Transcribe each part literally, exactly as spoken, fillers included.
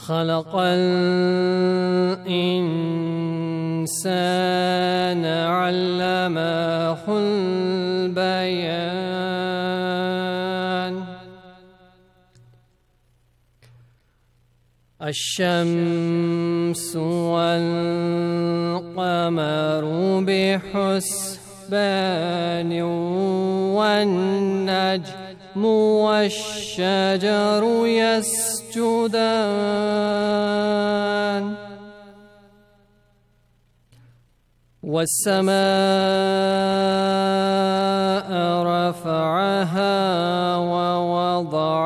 خلق الإنسان علمه البيان الشمس والقمر بحسبان والنجم والشجر يسجدان والسماء رفعها ووضع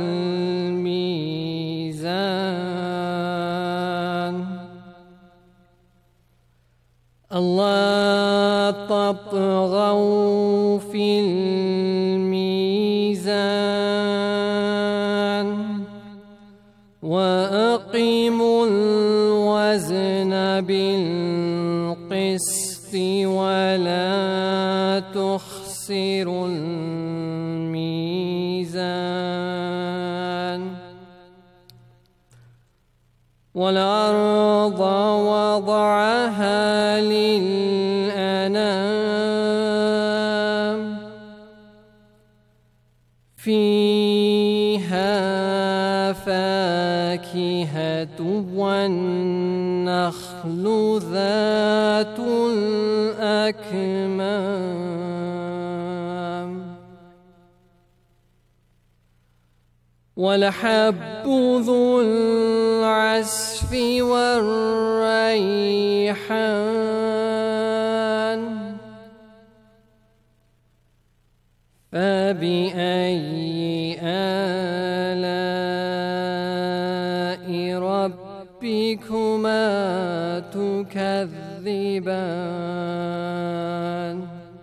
الميزان ألا تطغوا في الميزان وأقيموا الوزن بالقسط ولا تخسروا الميزان والأرض وضعها للأنام فيها فاكهة والنخل ذات الأكمام والحب ذو العصف والريحان فبأي آلاء ربكما تكذبان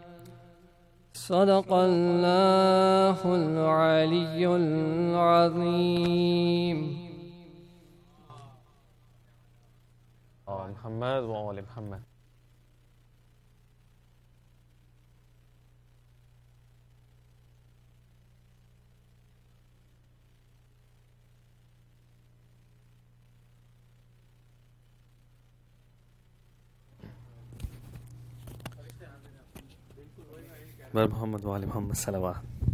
صدق الله العلي العظيم. آل محمد وآل محمد. بر محمد و آل محمد صلوات.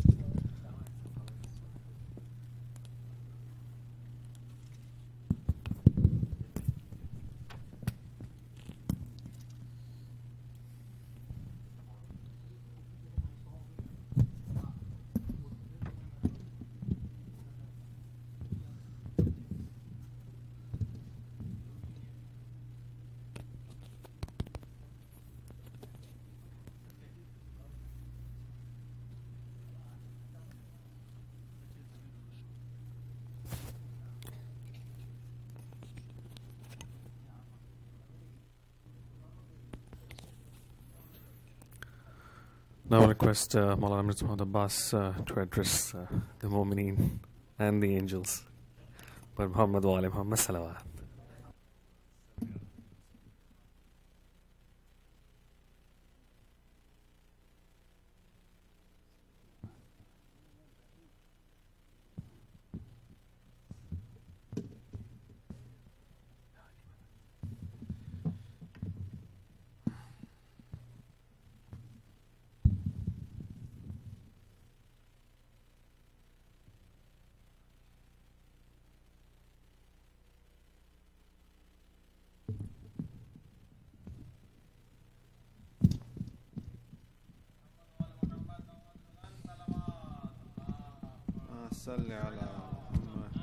Now I request uh, Maulana Mirza Muhammad Abbas uh, to address uh, the Mu'mineen and the angels. But Muhammad wa ali Muhammad salawat. صل على محمد.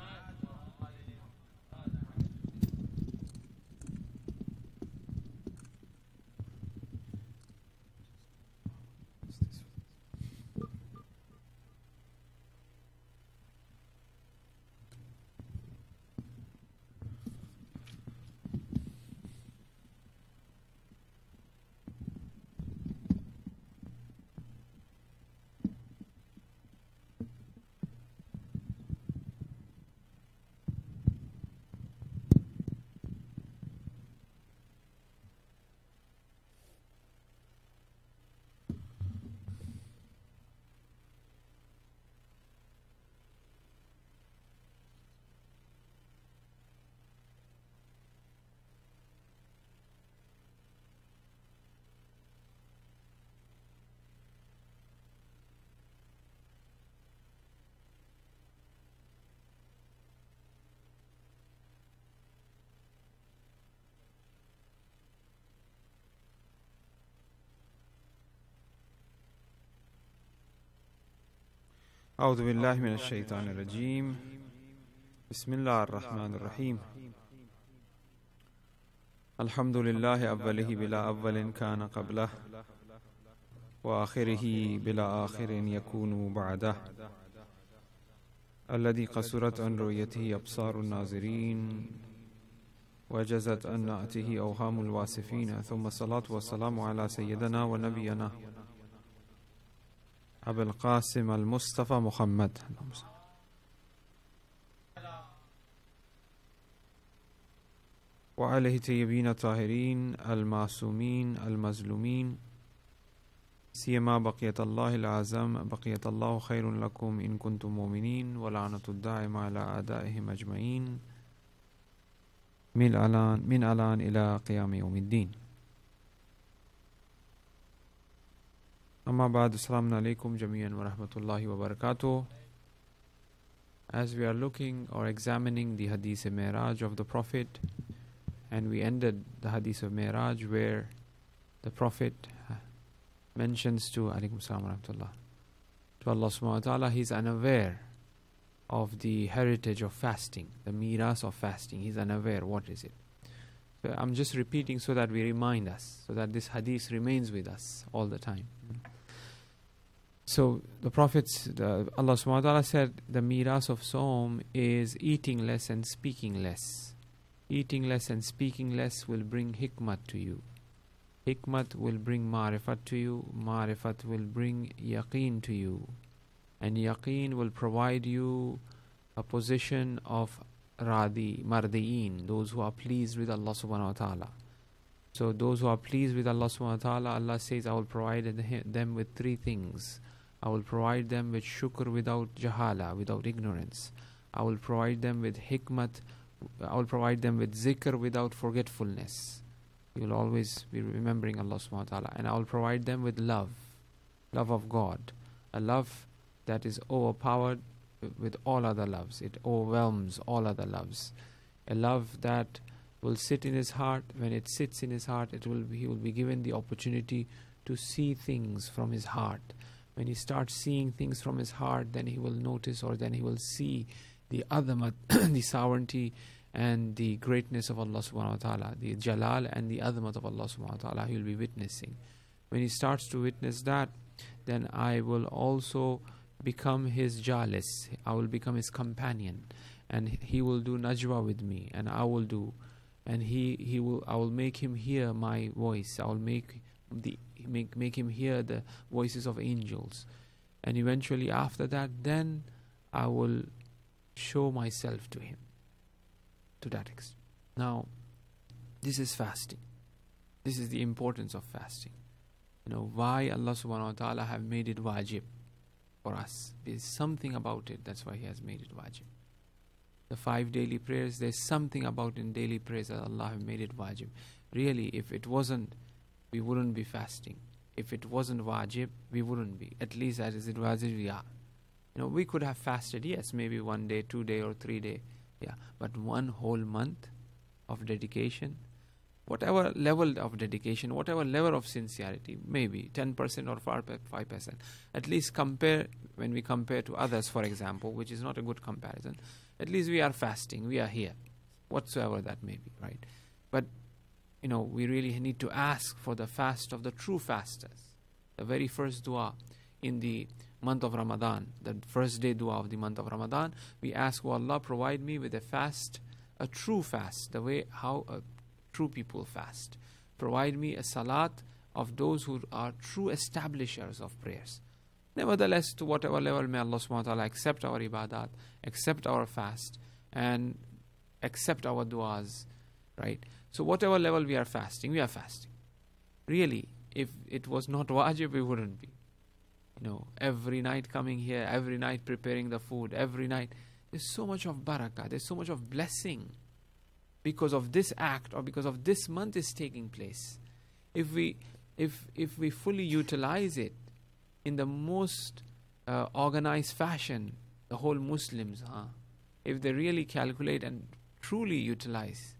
أعوذ بالله من الشيطان الرجيم بسم الله الرحمن الرحيم الحمد لله أوله بلا أول كان قبله وآخره بلا آخر يكون بعده الذي قصرت عن رؤيته أبصار الناظرين وجزت عن نعته أوهام الواصفين ثم الصلاة والسلام على سيدنا ونبينا أبي القاسم المصطفى محمد وعليه طيبين الطاهرين المعصومين المظلومين سيما بقية الله الأعظم بقية الله خير لكم إن كنتم مؤمنين ولعنة الدائم على أعدائهم أجمعين من الآن من الآن إلى قيام يوم الدين. Amma ba'd, assalamu alaikum jami'an wa rahmatullahi wa barakatuh. As we are looking or examining the Hadith of Mi'raj of the Prophet, and we ended the Hadith of Mi'raj where the Prophet mentions to alaikum salam wa rahmatullah, to Allah subhanahu wa ta'ala, he's unaware of the heritage of fasting, the miras of fasting. He's unaware. What is it? So I'm just repeating so that we remind us, so that this hadith remains with us all the time. So the Prophet's, the, Allah subhanahu wa ta'ala said the miras of Sawm is eating less and speaking less. Eating less and speaking less will bring hikmat to you. Hikmat will bring ma'rifat to you. Ma'rifat will bring yaqeen to you. And yaqeen will provide you a position of radi, mardi'een, those who are pleased with Allah subhanahu wa ta'ala. So those who are pleased with Allah subhanahu wa ta'ala, Allah says, I will provide them with three things. I will provide them with shukr without jahala, without ignorance. I will provide them with hikmat. I will provide them with zikr without forgetfulness. You will always be remembering Allah subhanahu wa ta'ala. And I will provide them with love, love of God, a love that is overpowered with all other loves. It overwhelms all other loves. A love that will sit in his heart. When it sits in his heart, it will be, he will be given the opportunity to see things from his heart. When he starts seeing things from his heart, then he will notice, or then he will see the azamat, the sovereignty and the greatness of Allah subhanahu wa ta'ala, the jalal and the azamat of Allah subhanahu wa ta'ala, he will be witnessing. When he starts to witness that, then I will also become his jalis. I will become his companion, and he will do najwa with me, and I will do, and he he will I will make him hear my voice. I will make the make make him hear the voices of angels, and eventually after that, then I will show myself to him. To that extent. Now, this is fasting. This is the importance of fasting. You know why Allah subhanahu wa ta'ala have made it wajib for us. There's something about it. That's why He has made it wajib. The five daily prayers, there's something about in daily prayers that Allah have made it wajib. Really, if it wasn't, we wouldn't be fasting. If it wasn't wajib, we wouldn't be. At least as is it wajib, we are. You know, we could have fasted, yes, maybe one day, two day, or three day, yeah. But one whole month of dedication, whatever level of dedication, whatever level of sincerity, maybe ten percent or five percent. At least compare, when we compare to others, for example, which is not a good comparison, at least we are fasting, we are here, whatsoever that may be, right? But, you know, we really need to ask for the fast of the true fasters. The very first dua in the month of Ramadan, the first day dua of the month of Ramadan, we ask, oh Allah, provide me with a fast, a true fast, the way how a true people fast. Provide me a salat of those who are true establishers of prayers. Nevertheless, to whatever level, may Allah subhanahu wa ta'ala accept our ibadat, accept our fast, and accept our du'as, right? So whatever level we are fasting, we are fasting. Really, if it was not wajib, we wouldn't be. You know, every night coming here, every night preparing the food, every night. There's so much of barakah, there's so much of blessing because of this act or because of this month is taking place. If we, if if we fully utilize it in the most uh, organized fashion, the whole Muslims, huh? If they really calculate and truly utilize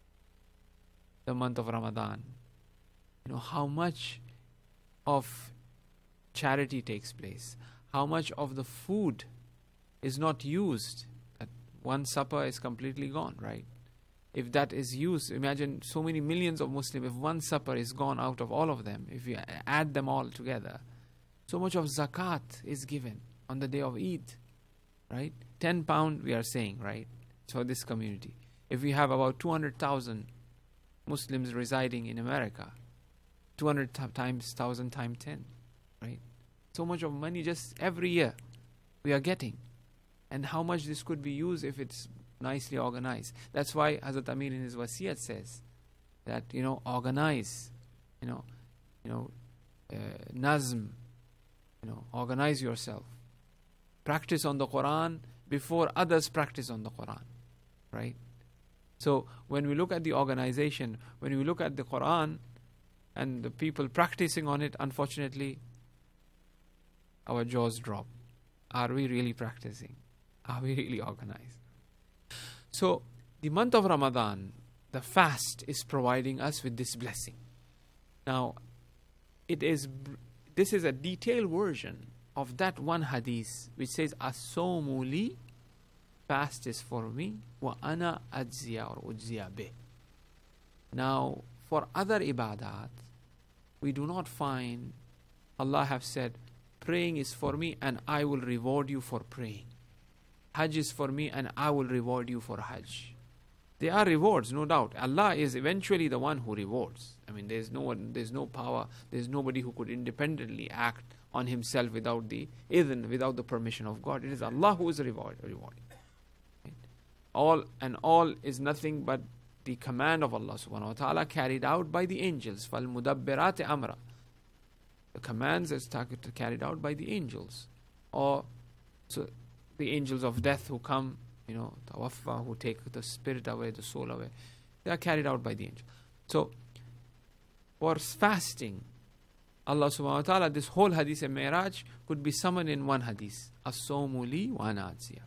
the month of Ramadan, you know, how much of charity takes place, how much of the food is not used. That one supper is completely gone, right? If that is used, imagine so many millions of Muslims, if one supper is gone out of all of them, if you add them all together, so much of zakat is given on the day of Eid, right? ten pound we are saying, right? So this community. If we have about two hundred thousand Muslims residing in America, two hundred t- times one thousand times ten, right? So much of money just every year we are getting. And how much this could be used if it's nicely organized. That's why Hazrat Amir in his wasiyat says that, you know, organize, you know, you know, uh, nazm, you know, organize yourself. Practice on the Quran before others practice on the Quran, right? So when we look at the organization, when we look at the Quran and the people practicing on it, unfortunately, our jaws drop. Are we really practicing? Are we really organized? So the month of Ramadan, the fast is providing us with this blessing. Now, it is this is a detailed version of that one hadith which says, "As-sawmu li," fast is for me, wa ana ajziya or ujziya bih. Now, for other ibadat, we do not find Allah have said, praying is for me and I will reward you for praying. Hajj is for me and I will reward you for Hajj. There are rewards, no doubt. Allah is eventually the one who rewards. I mean, there's no one, there's no power, there's nobody who could independently act on himself without the idhn, without the permission of God. It is Allah who is reward, rewarding. Right? All and all is nothing but the command of Allah subhanahu wa ta'ala carried out by the angels. فَالْمُدَبِّرَاتِ أَمْرًا. The commands is carried out by the angels. Or so the angels of death who come, you know, tawaffa, who take the spirit away, the soul away. They are carried out by the angel. So, for fasting, Allah subhanahu wa ta'ala, this whole hadith of Mi'raj could be summoned in one hadith. As-sawmu li wa ana ajziya.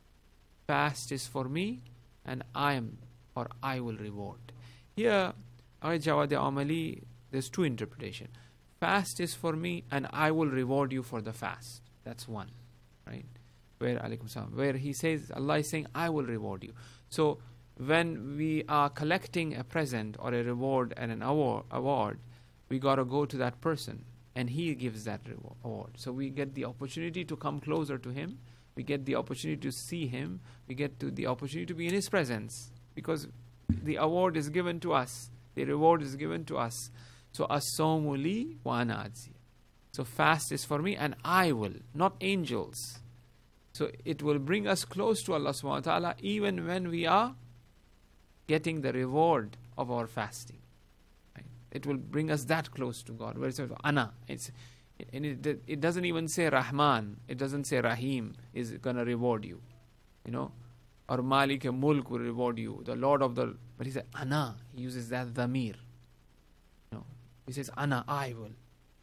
Fast is for me and I am, or I will reward. Here, Jawad Amali, there's two interpretations. Fast is for me and I will reward you for the fast. That's one, right? Where, alaikum salam, where he says, Allah is saying, I will reward you. So, when we are collecting a present or a reward and an award, award we got to go to that person and he gives that reward. So, we get the opportunity to come closer to him. We get the opportunity to see him. We get to the opportunity to be in his presence. Because the award is given to us. The reward is given to us. So, as-sawmu li wa ana ajziya. So, fast is for me and I will, not angels. So, it will bring us close to Allah subhanahu wa ta'ala even when we are getting the reward of our fasting. Right? It will bring us that close to God. Where it says, Ana. It's, and it, it doesn't even say Rahman. It doesn't say Rahim is going to reward you. You know. Or Malik Mulk will reward you. The Lord of the... But he said, Ana. He uses that dhamir. You know. He says, Ana, I will.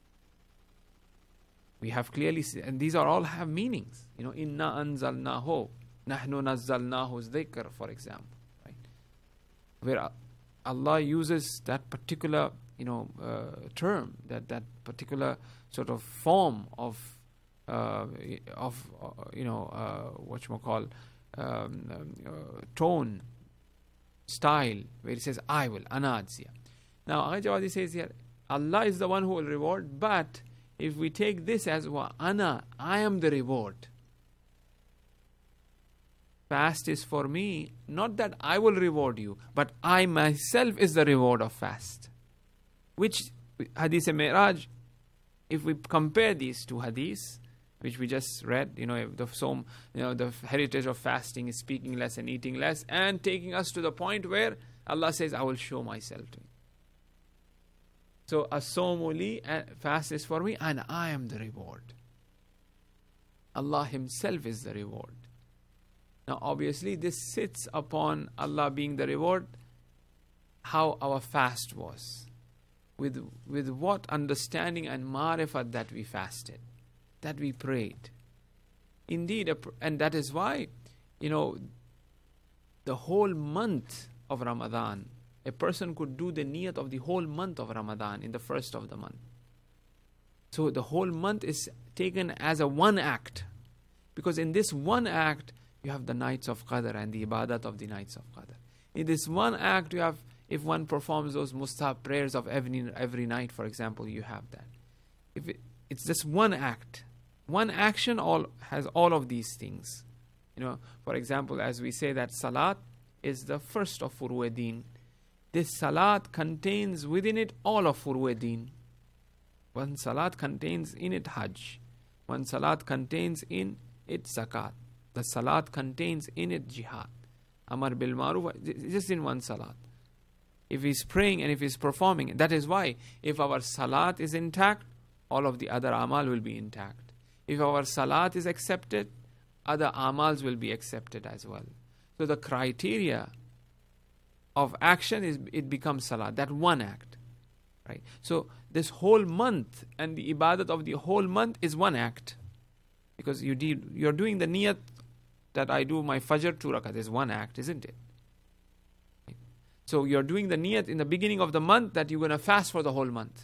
We have clearly... And these are all have meanings. You know, Inna anzalnahu. Nahnu nazzalnahu dhikr, for example. Where Allah uses that particular, you know, uh, term, that, that particular sort of form of, uh, of uh, you know, uh, what you call, um, um, uh, tone, style, where it says, I will, ana ajziya. Now, Ajawadi says here, Allah is the one who will reward, but if we take this as, wa ana, I am the reward. Fast is for me, not that I will reward you, but I myself is the reward of fast. Which hadith e Mi'raj, if we compare these two hadiths, which we just read, you know, the som, you know, the heritage of fasting is speaking less and eating less, and taking us to the point where Allah says, I will show myself to you. So, as-sawmu li, fast is for me, and I am the reward. Allah Himself is the reward. Now, obviously, this sits upon Allah being the reward, how our fast was. With, with what understanding and marifat that we fasted, that we prayed. Indeed, and that is why, you know, the whole month of Ramadan, a person could do the niyat of the whole month of Ramadan in the first of the month. So the whole month is taken as a one act. Because in this one act, you have the nights of Qadr and the ibadat of the nights of Qadr. In this one act, you have, if one performs those mustahab prayers of every, every night, for example, you have that. If it, it's just one act. One action all has all of these things. You know, for example, as we say that salat is the first of Furu' Deen. This salat contains within it all of Furu' Deen. One salat contains in it Hajj. One salat contains in it zakat. The salat contains in it jihad. Amar bil maruf, just in one salat. If he's praying and if he's performing, that is why if our salat is intact, all of the other amal will be intact. If our salat is accepted, other amals will be accepted as well. So the criteria of action is it becomes salat, that one act. Right? So this whole month and the ibadat of the whole month is one act. Because you did, you're doing the niyat that I do my fajr two rakat is one act, isn't it? Right? So you're doing the niyat in the beginning of the month that you're going to fast for the whole month.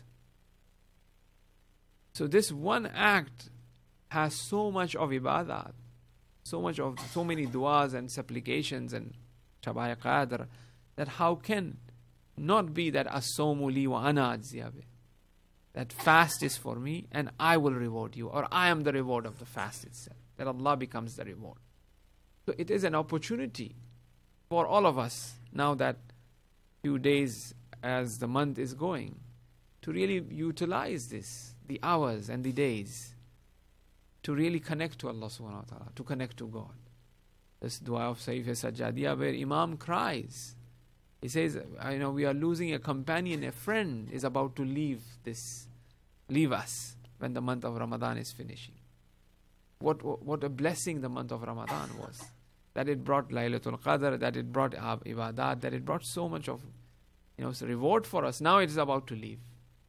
So this one act has so much of ibadat, so much of, so many du'as and supplications and Shabaya Qadr, that how can not be that as-sawmu li wa ana ajziya bih, that fast is for me and I will reward you, or I am the reward of the fast itself, that Allah becomes the reward. So it is an opportunity for all of us, now that few days as the month is going, to really utilize this, the hours and the days, to really connect to Allah subhanahu wa ta'ala, to connect to God. This dua of Saif Sajjadiyah where Imam cries. He says, I know we are losing a companion, a friend is about to leave this, leave us when the month of Ramadan is finishing. What, what, what a blessing the month of Ramadan was. That it brought Laylatul Qadr, that it brought ibadat, that it brought so much of, you know, reward for us. Now it is about to leave.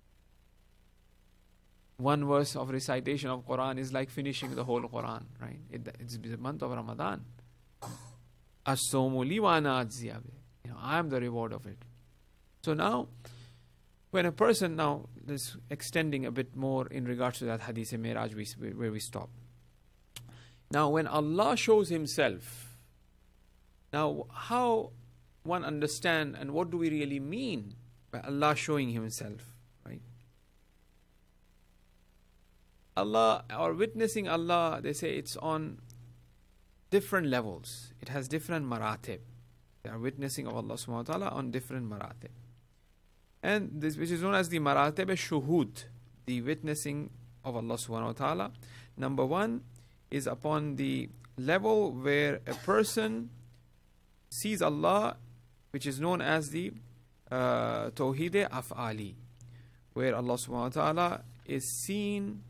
One verse of recitation of Quran is like finishing the whole Quran, right? It, it's the month of Ramadan. As-sawmu li wa ana ajziya bih. You know, I am the reward of it. So now, when a person now is extending a bit more in regards to that hadith in Miraj where we stop. Now, when Allah shows Himself, now how one understand and what do we really mean by Allah showing Himself, right? Allah, or witnessing Allah, they say it's on different levels. It has different maratib. They are witnessing of Allah subhanahu wa ta'ala on different maratib. And this, which is known as the maratib shuhud, the witnessing of Allah subhanahu wa ta'ala. Number one is upon the level where a person sees Allah, which is known as the uh, Tawheed Af'ali, where Allah subhanahu wa ta'ala is seen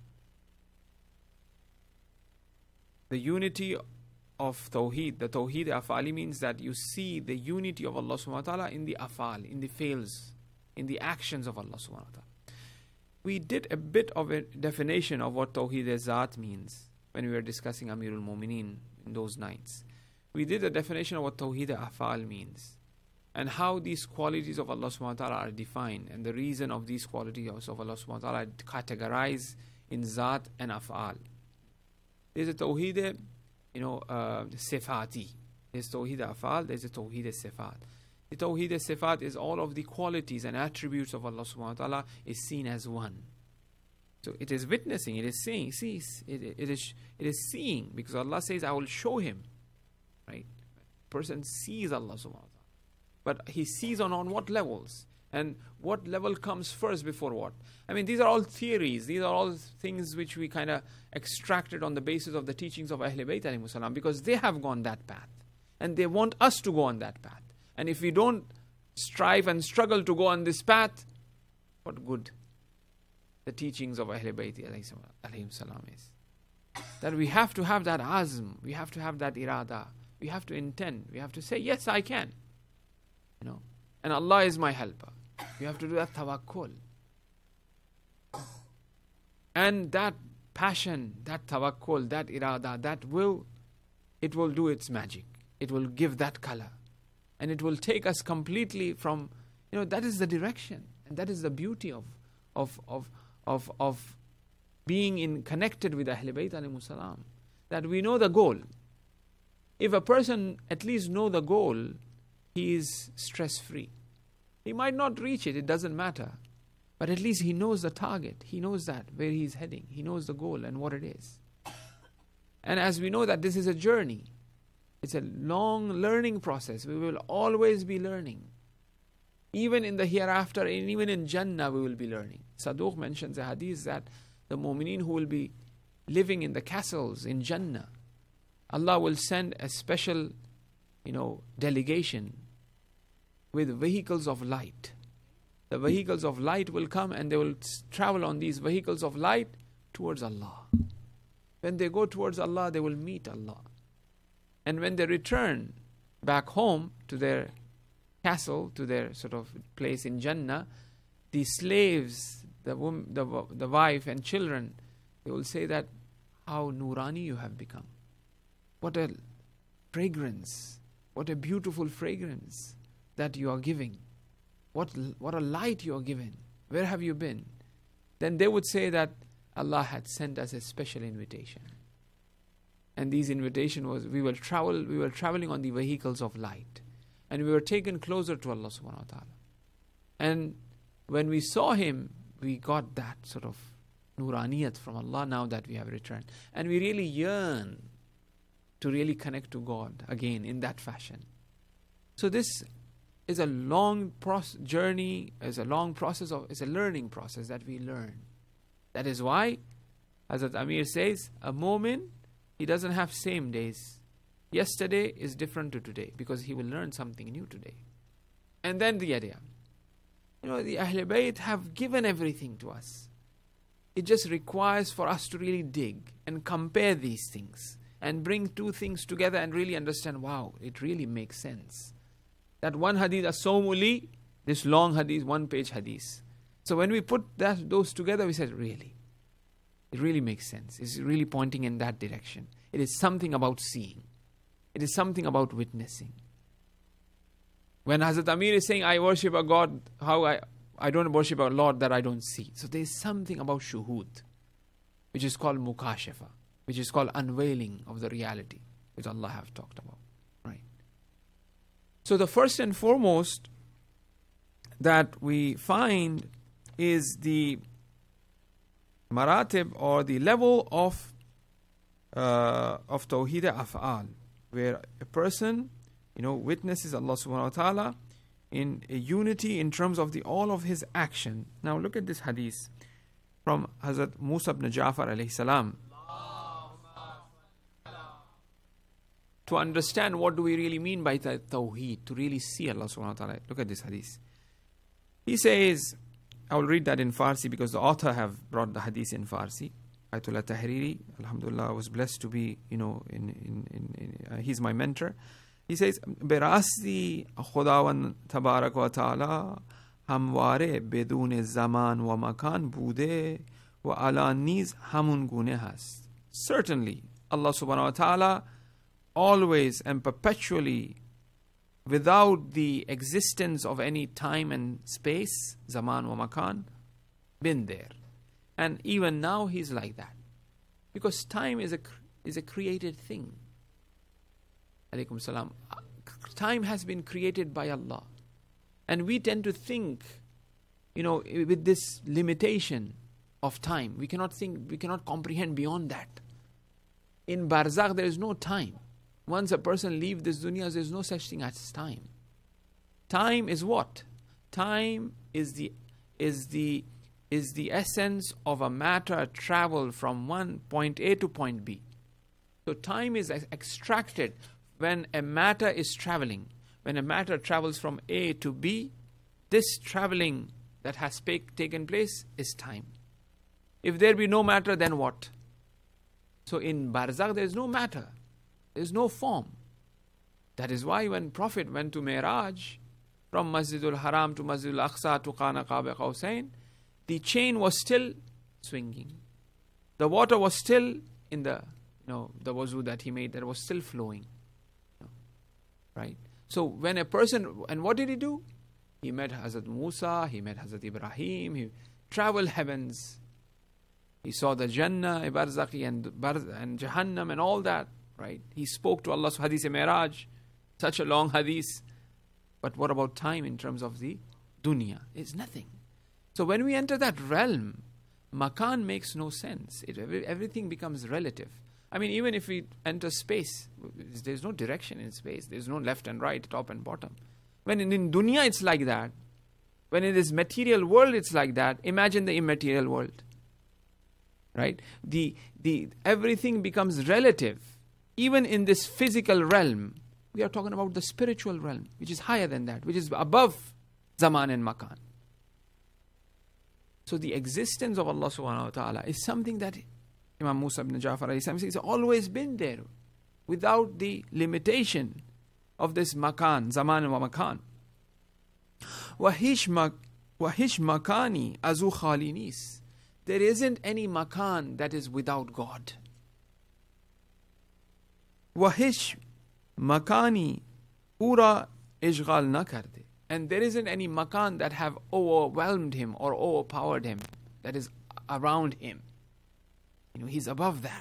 the unity of Tawheed. The Tawheed Af'ali means that you see the unity of Allah subhanahu wa ta'ala in the af'al, in the fails, in the actions of Allah subhanahu wa ta'ala. We did a bit of a definition of what Tawheed Zat means when we were discussing Amirul Mu'mineen in those nights. We did a definition of what Tawheed Af'al means and how these qualities of Allah subhanahu wa ta'ala are defined, and the reason of these qualities of Allah subhanahu wa ta'ala are categorized in Zat and Af'al. There's a Tawheed, you know, uh, Sifati. There's Tawheed Af'al, there's a Tawheed Sifat. The Tawheed Sifat is all of the qualities and attributes of Allah subhanahu wa ta'ala is seen as one. So it is witnessing, it is seeing, sees, it, it, is, it is seeing, because Allah says, I will show him. Right? Person sees Allah subhanahu wa ta'ala. But he sees on, on what levels? And what level comes first before what? I mean, these are all theories. These are all things which we kind of extracted on the basis of the teachings of Ahlul Bayt alayhimus salam, because they have gone that path. And they want us to go on that path. And if we don't strive and struggle to go on this path, what good the teachings of Ahlul Bayt alayhimus salam is? That we have to have that azm, we have to have that irada, we have to intend, we have to say, yes, I can. You know, and Allah is my helper. You have to do that tawakkul. And that passion, that tawakkul, that irada, that will, it will do its magic. It will give that color. And it will take us completely from, you know, that is the direction. And that is the beauty of, of, of, of, of being in connected with Ahl Bayt alayhimus salam, that we know the goal. If a person at least know the goal, he is stress-free. He might not reach it, it doesn't matter. But at least he knows the target. He knows that, where he is heading. He knows the goal and what it is. And as we know that this is a journey, it's a long learning process. We will always be learning. Even in the hereafter, and even in Jannah, we will be learning. Saduq mentions a hadith that the mu'mineen who will be living in the castles in Jannah, Allah will send a special, you know, delegation with vehicles of light. The vehicles of light will come and they will travel on these vehicles of light towards Allah. When they go towards Allah, they will meet Allah. And when they return back home to their castle, to their sort of place in Jannah, the slaves, the woman, the, the wife and children, they will say that, how Nurani you have become. What a fragrance, what a beautiful fragrance that you are giving. What, what a light you are given. Where have you been? Then they would say that Allah had sent us a special invitation. And this invitation was, we will travel, we were traveling on the vehicles of light. And we were taken closer to Allah subhanahu wa ta'ala. And when we saw Him, we got that sort of nuraniyat from Allah now that we have returned. And we really yearn to really connect to God again in that fashion. So this is a long process, journey, is a long process of, it's a learning process that we learn. That is why, Hazrat Amir says, a mu'min, he doesn't have same days. Yesterday is different to today because he will learn something new today. And then the idea. You know, the Ahl Bayt have given everything to us. It just requires for us to really dig and compare these things and bring two things together and really understand, wow, it really makes sense. That one hadith, as-sawmuli, this long hadith, one page hadith. So when we put that, those together, we said, really, it really makes sense. It's really pointing in that direction. It is something about seeing. It is something about witnessing. When Hazrat Amir is saying, I worship a God, how I, I don't worship a Lord that I don't see. So there is something about shuhud, which is called mukashafa, which is called unveiling of the reality, which Allah have talked about. Right? So the first and foremost that we find is the maratib or the level of uh, of tawheed af'al, where a person, you know, witnesses Allah subhanahu wa ta'ala in a unity in terms of the all of his action. Now look at this hadith from Hazrat Musa ibn Ja'far alayhi salam. To understand what do we really mean by tawheed, to really see Allah subhanahu wa ta'ala. Look at this hadith. He says, I will read that in Farsi because the author have brought the hadith in Farsi. Ayatollah Tahriri, alhamdulillah, I was blessed to be, you know, in, in, in, in uh, he's my mentor. He says, Berasti Khudawan Tabarak wa Ta'ala Hamware Bedun Zaman wa Makan Bude wa Ala Niz Hamun Gune hast. Certainly, Allah subhanahu wa ta'ala always and perpetually, without the existence of any time and space, Zaman wa Makan, been there. And even now he's like that. Because time is a, is a created thing. Alaykum salam. Time has been created by Allah. And we tend to think, you know, with this limitation of time. We cannot think, we cannot comprehend beyond that. In Barzakh there is no time. Once a person leaves this dunya, there is no such thing as time. Time is what? Time is the is the is the essence of a matter travel from one point A to point B. So time is extracted when a matter is traveling. When a matter travels from A to B, this traveling that has taken place is time. If there be no matter, then what? So in Barzakh there is no matter. There is no form. That is why when Prophet went to Mi'raj, from Masjidul Haram to Masjidul Aqsa to Qana Qaba Qawsain, the chain was still swinging. The water was still in the, you know, the wuzu that he made, that was still flowing. Right? So when a person, and what did he do? He met Hazrat Musa, he met Hazrat Ibrahim, he traveled heavens. He saw the Jannah, Barzakhi, and, Bar- and Jahannam and all that, right? He spoke to Allah, Hadith Mi'raj, such a long hadith. But what about time in terms of the dunya? It's nothing. So when we enter that realm, makan makes no sense. It, everything becomes relative. I mean, even if we enter space, there's no direction in space. There's no left and right, top and bottom. When in, in dunya it's like that, when in this material world it's like that, imagine the immaterial world. Right? The the everything becomes relative. Even in this physical realm, we are talking about the spiritual realm, which is higher than that, which is above zaman and makan. So the existence of Allah subhanahu wa ta'ala is something that Imam Musa ibn Ja'far alayhi salam says, it's always been there, without the limitation of this makan, zaman wa makan. Wahish makani azu khalinis. There isn't any makan that is without God. Wahish makani ura ishghal na karde. And there isn't any makan that have overwhelmed him or overpowered him, that is around him. You know, he's above that.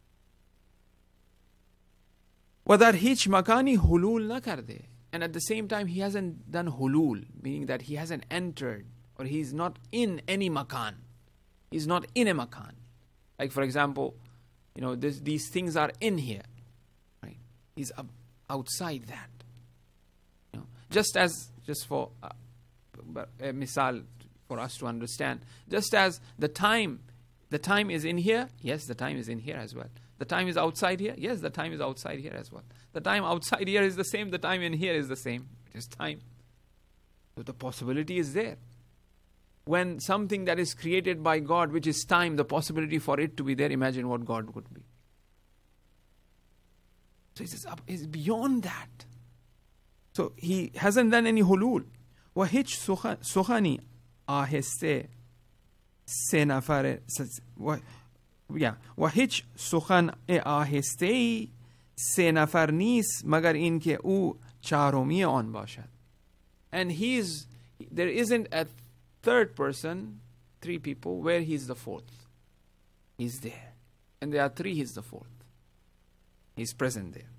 Wadar hich makani hulul na karde. And at the same time, he hasn't done hulul, meaning that he hasn't entered or he's not in any makan. He's not in a makan. Like for example, you know, this, these things are in here. Right? He's up, outside that. You know, just as, just for uh, a misal for us to understand, just as the time, the time is in here, yes, the time is in here as well. The time is outside here, yes, the time is outside here as well. The time outside here is the same, the time in here is the same. It is time. So the possibility is there. When something that is created by God, which is time, the possibility for it to be there, imagine what God would be. So it's, up, it's beyond that. So he hasn't done any hulul. وَهِچ سُخَنِ آهِسْتَ سه نفر yeah. وَهِچ سُخَنْ آهِسْتَ سه نفر نیست مگر این که او چهارمی آن باشد. And he's, there isn't a third person, three people, where he's the fourth. He's there. And there are three, he's the fourth. He's present there.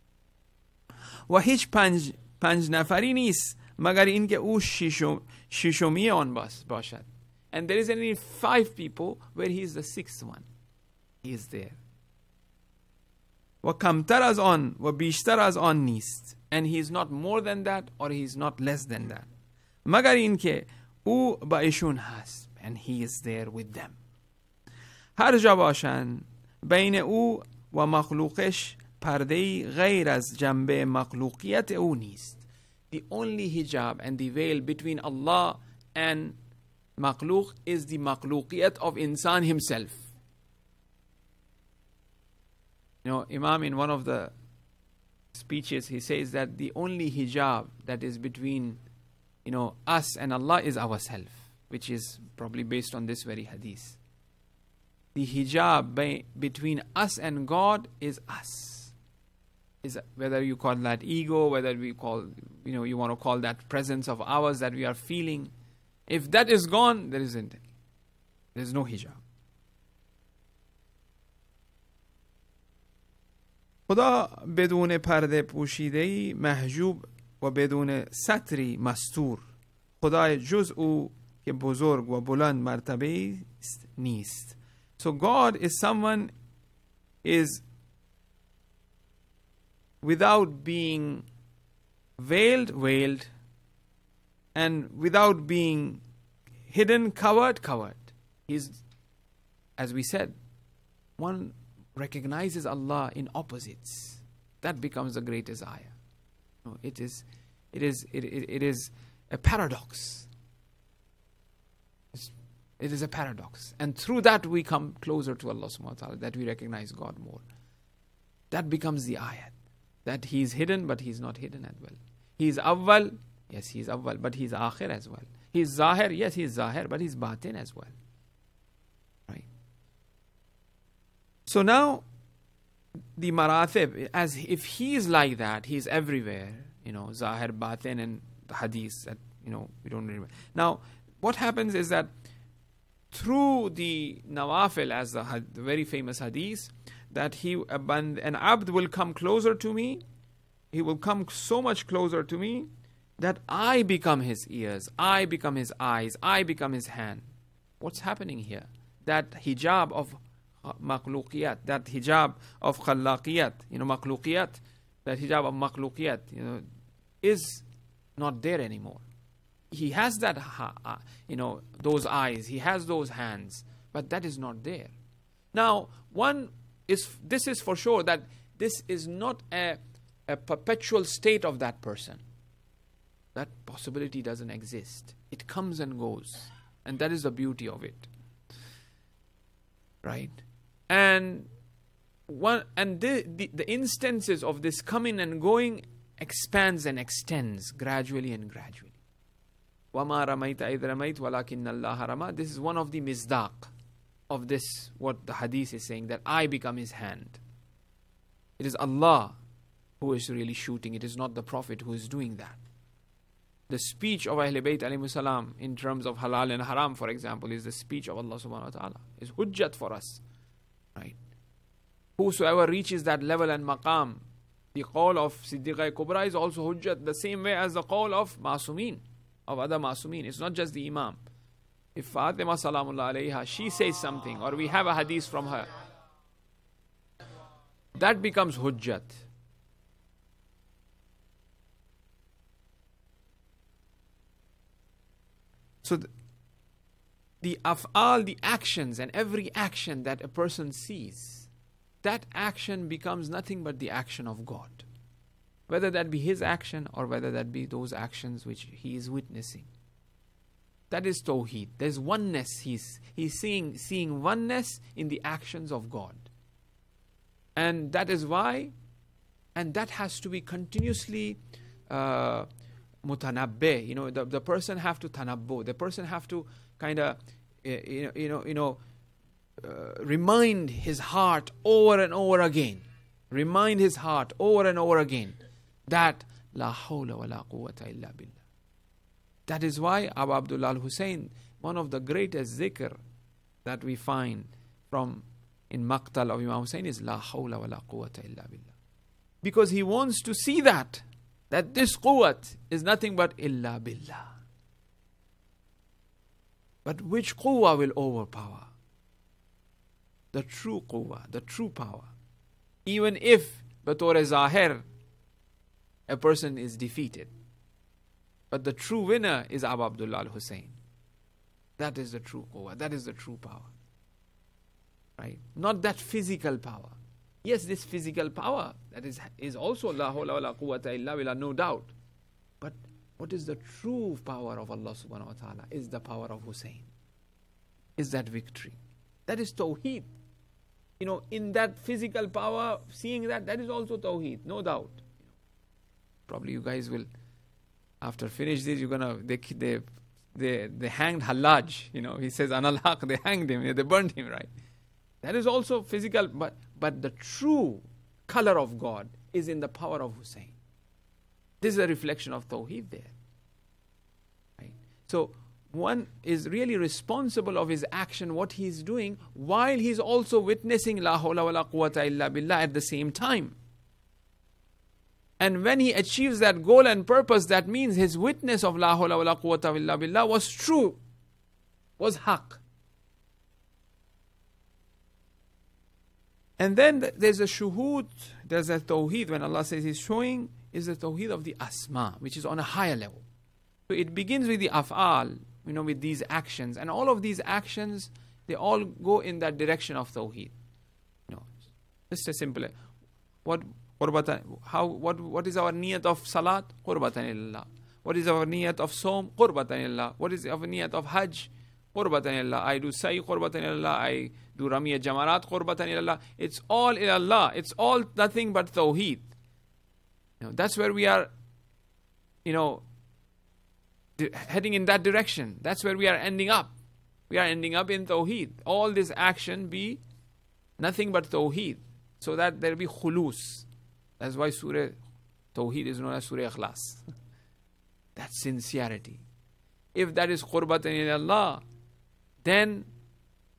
وَهِچ پنج, پنج نفری نیست مگر این که او ششم, ششمی آن باشد. And there isn't any five people where he is the sixth one. He is there. وَكَمْتَرْ از آن و بیشتر از آن نیست. And he is not more than that or he is not less than that. مگر این که او با ایشون هست. And he is there with them. هر جا باشن بین او و مخلوقش پرده‌ای غیر از جنبه مخلوقیت او نیست. The only hijab and the veil between Allah and makhluk is the makhlukiyat of insan himself. You know, Imam in one of the speeches, he says that the only hijab that is between, you know, us and Allah is ourself, which is probably based on this very hadith. The hijab by, between us and God is us. Is whether you call that ego, whether we call, you know, you want to call that presence of ours that we are feeling. If that is gone, there isn't any. There is no hijab. خدا بدون پرده پوشیده‌ای محجوب و بدون ستری مستور. خدای جز او که بزرگ و بلند مرتبه است نیست. So God is someone is without being veiled, veiled, and without being hidden, covered, covered. He's, as we said, one recognizes Allah in opposites. That becomes the greatest ayah. No, it is, it is, it, it, it is a paradox. It's, it is a paradox, and through that we come closer to Allah subhanahu wa ta'ala, that we recognize God more. That becomes the ayat. That he is hidden, but he is not hidden as well. He is awwal, yes, he is awwal, but he is akhir as well. He is zahir, yes, he is zahir, but he is batin as well. Right? So now, the maratib, as if he is like that, he is everywhere, you know, zahir, batin, and the hadith that, you know, we don't remember. Now, what happens is that through the nawafil, as the, the very famous hadith, that he an abd will come closer to me, he will come so much closer to me that I become his ears, I become his eyes, I become his hand. What's happening here? That hijab of makhluqiyat, that hijab of khallaqiyat, you know, makhluqiyat, that hijab of makhluqiyat, you know, is not there anymore. He has that, you know, those eyes, he has those hands, but that is not there. Now, one is, this is for sure that this is not a, a perpetual state of that person. That possibility doesn't exist. It comes and goes. And that is the beauty of it. Right? And one and the, the, the instances of this coming and going expands and extends gradually and gradually. وَمَا رَمَيْتَ إِذْ رَمَيْتَ وَلَكِنَّ اللَّهَ رَمَى. This is one of the misdaq of this, what the hadith is saying, that I become his hand. It is Allah who is really shooting. It is not the Prophet who is doing that. The speech of Ahlul Bayt alayhimus salam in terms of halal and haram, for example, is the speech of Allah subhanahu wa ta'ala. Is hujjat for us. Right? Whosoever reaches that level and maqam, the qawl of Siddiqa Kubra is also hujjat, the same way as the qawl of Masumeen, of other Masumeen. It's not just the Imam. If Fatima salamullah alayha, she says something, or we have a hadith from her, that becomes hujjat. So the, the af'al, the actions, and every action that a person sees, that action becomes nothing but the action of God. Whether that be his action or whether that be those actions which he is witnessing. That is Tawheed. There's oneness. He's, he's seeing, seeing oneness in the actions of God. And that is why, and that has to be continuously uh, mutanabbe. You know, the, the person have to tanabbo. The person have to kind of, you know, you know, you know uh, remind his heart over and over again. Remind his heart over and over again that la hawla wa la quwwata illa billah. That is why Abu Abdullah al-Hussein, one of the greatest zikr that we find from in Maqtal of Imam Hussein is la hawla wa la quwwata illa billah. Because he wants to see that, that this quwwat is nothing but illa billah. But which quwwah will overpower? The true quwwah, the true power. Even if, batore zahir, a person is defeated. But the true winner is Abu Abdullah al-Hussein. That is the true quwwah. That is the true power. Right? Not that physical power. Yes, this physical power, that is, is also la hawla wa la quwwata illa billah, no doubt. But what is the true power of Allah subhanahu wa ta'ala is the power of Hussein. Is that victory. That is Tawheed. You know, in that physical power, seeing that, that is also Tawheed, no doubt. Probably you guys will, after finish this, you're gonna, they, they, they, they hanged Hallaj, you know, he says, Anal Haq, they hanged him, they burned him, right? That is also physical, but, but the true color of God is in the power of Hussein. This is a reflection of Tawheed there. Right? So, one is really responsible of his action, what he is doing, while he is also witnessing La hawla wa la quwwata illa billah at the same time. And when he achieves that goal and purpose, that means his witness of La hawla wa la quwwata illa billah was true, was haqq. And then there's a shuhud, there's a tawheed, when Allah says He's showing, is the tawheed of the asma, which is on a higher level. So it begins with the af'al, you know, with these actions. And all of these actions, they all go in that direction of tawheed. You know, just a simple, what, qurbatan, how, what, what is our niyat of salat? Qurbatan illallah. What is our niyat of som? Qurbatan illallah. What is our niyat of hajj? Qurbatan illallah. I do say qurbatan illallah. I do Ramiya Jamarat qurbatan ilallah. It's all ilallah. It's all nothing but Tawheed. You know, that's where we are, you know, heading in that direction. That's where we are ending up. We are ending up in Tawheed. All this action be nothing but Tawheed. So that there be khulus. That's why Surah Tawheed is known as Surah Ikhlas. That's sincerity. If that is qurbatan ilallah, then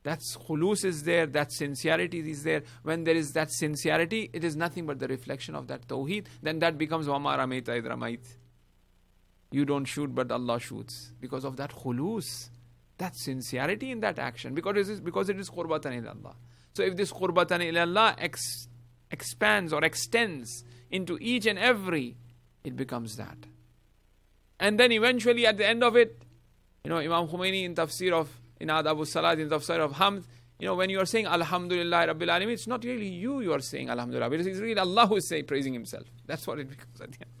That's khulus is there, that sincerity is there. When there is that sincerity, it is nothing but the reflection of that tawheed. Then that becomes wama ramaita id ramait. You don't shoot, but Allah shoots. Because of that khulus, that sincerity in that action. Because it is, because it is qurbatan ilallah. So if this qurbatan ilallah ex, expands or extends into each and every, it becomes that. And then eventually at the end of it, you know, Imam Khomeini in tafsir of, in Adab al-Salat, in tafsir of Hamd, you know, when you are saying Alhamdulillah Rabbil Alameen, it's not really you you are saying Alhamdulillah, but it's really Allah who is saying, praising Himself. That's what it becomes at the end.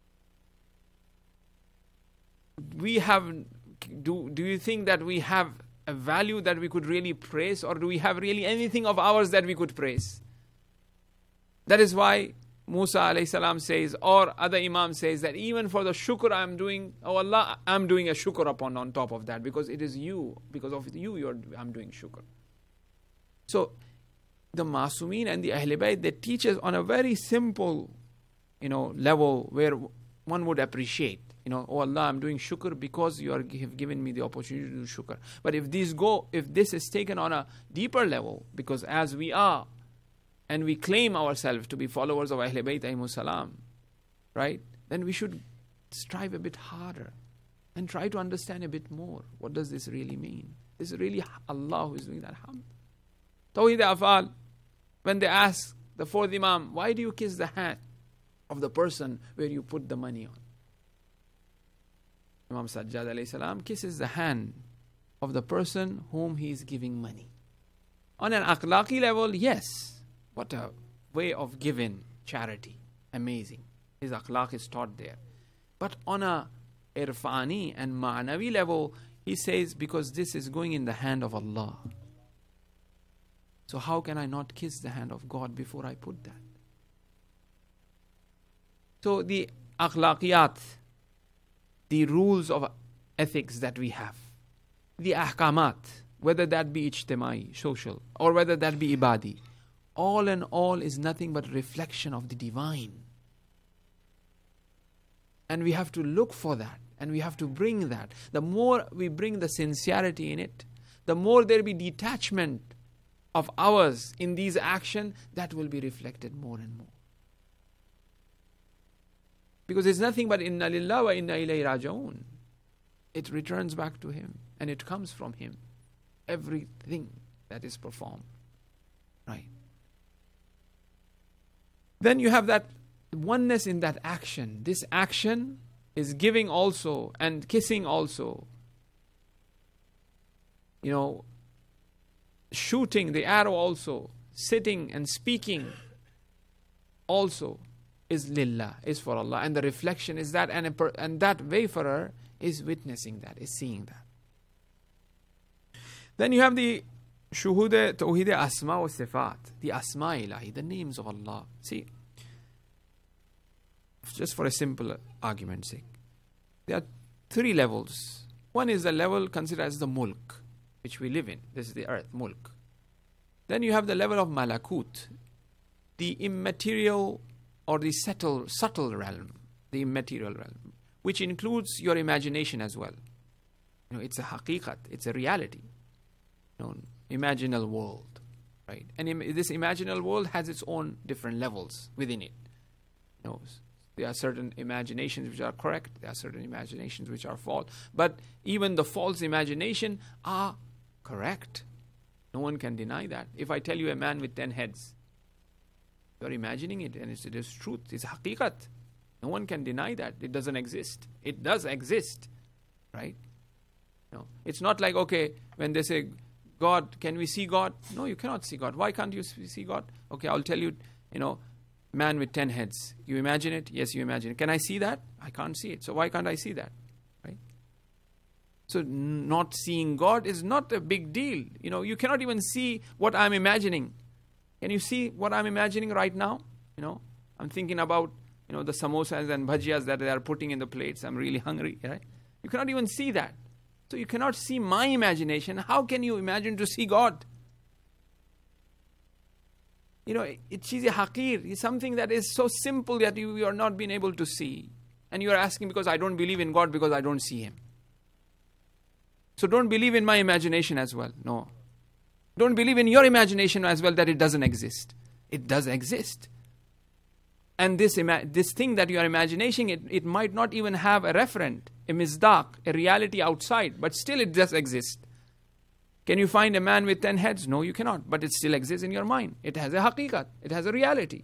We have, do, do you think that we have a value that we could really praise, or do we have really anything of ours that we could praise? That is why Musa alayhi salam says, or other Imam says, that even for the shukr I am doing, oh Allah, I am doing a shukr upon on top of that, because it is you, because of you, you're, I'm doing shukr. So, the Masumeen and the Ahl Bayt, they teach us on a very simple, you know, level where one would appreciate, you know, oh Allah, I'm doing shukr because you are, have given me the opportunity to do shukr. But if these go, if this is taken on a deeper level, because as we are, and we claim ourselves to be followers of Ahl Bayt alayhimus salam, right? Then we should strive a bit harder and try to understand a bit more. What does this really mean? This is really Allah who is doing that hamd. Tawheed Afal, when they ask the fourth Imam, why do you kiss the hand of the person where you put the money on? Imam Sajjad alayhi salam kisses the hand of the person whom he is giving money. On an akhlaqi level, yes. What a way of giving charity. Amazing. His akhlaq is taught there. But on a irfani and ma'navi level, he says, because this is going in the hand of Allah. So how can I not kiss the hand of God before I put that? So the akhlaqiyat, the rules of ethics that we have, the ahkamat, whether that be ijtimai, social, or whether that be ibadi, all in all is nothing but reflection of the divine. And we have to look for that. And we have to bring that. The more we bring the sincerity in it, the more there will be detachment of ours in these actions, that will be reflected more and more. Because it's nothing but inna lillah wa inna ilayhi raji'un. It returns back to Him. And it comes from Him. Everything that is performed. Right. Then you have that oneness in that action. This action is giving also and kissing also. You know, shooting the arrow also, sitting and speaking also is lillah, is for Allah. And the reflection is that, and, a per, and that wayfarer is witnessing that, is seeing that. Then you have the Shuhud Tawheed Asma wa Sifat, the Asma Ilahi, the names of Allah. See, just for a simple argument's sake, there are three levels. One is the level considered as the mulk, which we live in. This is the earth, mulk. Then you have the level of malakut, the immaterial or the subtle, subtle realm, the immaterial realm, which includes your imagination as well. You know, it's a haqiqat, it's a reality. You know, imaginal world, right? And im- this imaginal world has its own different levels within it. You know, there are certain imaginations which are correct, there are certain imaginations which are false, but even the false imagination are correct. No one can deny that. If I tell you a man with ten heads, you are imagining it, and it's, it is truth, it's haqiqat. No one can deny that. It doesn't exist. It does exist, right? No, it's not like, okay, when they say, God, can we see God? No, you cannot see God. Why can't you see God? Okay, I'll tell you, you know, man with ten heads. You imagine it? Yes, you imagine it. Can I see that? I can't see it. So why can't I see that? Right? So not seeing God is not a big deal. You know, you cannot even see what I'm imagining. Can you see what I'm imagining right now? You know, I'm thinking about, you know, the samosas and bhajiyas that they are putting in the plates. I'm really hungry, right? You cannot even see that. So you cannot see my imagination. How can you imagine to see God? You know, it's a haqir. It's something that is so simple that you, you are not being able to see. And you are asking because I don't believe in God because I don't see Him. So don't believe in my imagination as well. No. Don't believe in your imagination as well that it doesn't exist. It does exist. And this ima- this thing that you are imagining, it, it might not even have a referent, a misdaq, a reality outside, but still it does exist. Can you find a man with ten heads? No, you cannot, but it still exists in your mind. It has a haqiqat, it has a reality.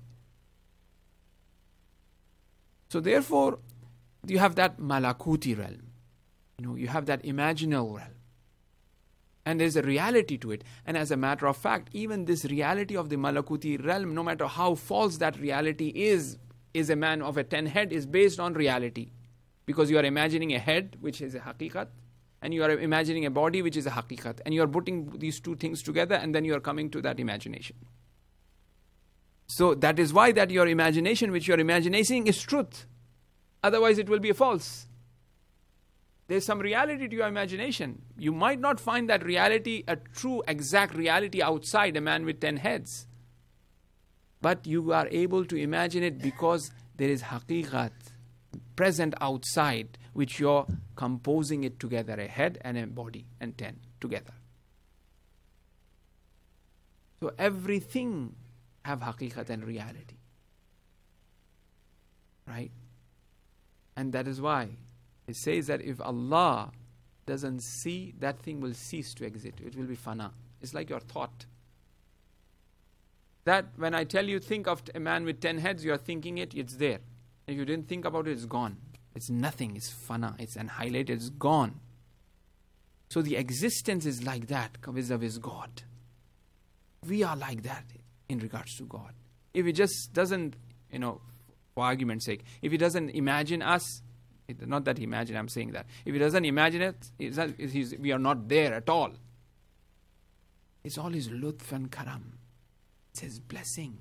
So therefore, you have that malakuti realm. You know, you have that imaginal realm. And there's a reality to it. And as a matter of fact, even this reality of the malakuti realm, no matter how false that reality is, is a man of a ten head, is based on reality. Because you are imagining a head, which is a haqiqat, and you are imagining a body, which is a haqiqat. And you are putting these two things together, and then you are coming to that imagination. So that is why that your imagination, which you are imagining, is truth. Otherwise it will be false. There's some reality to your imagination. You might not find that reality, a true, exact reality outside a man with ten heads. But you are able to imagine it because there is haqiqat present outside, which you're composing it together, a head and a body and ten together. So everything have haqiqat and reality. Right? And that is why it says that if Allah doesn't see, that thing will cease to exist. It will be fana. It's like your thought. That when I tell you, think of a man with ten heads, you are thinking it, it's there. If you didn't think about it, it's gone. It's nothing. It's fana. It's annihilated. It's gone. So the existence is like that vis-a-vis God. We are like that in regards to God. If He just doesn't, you know, for argument's sake, if He doesn't imagine us, it, not that He imagine, I'm saying that. If He doesn't imagine it, it's not, it's, we are not there at all. It's all His lutf and karam. It's His blessing.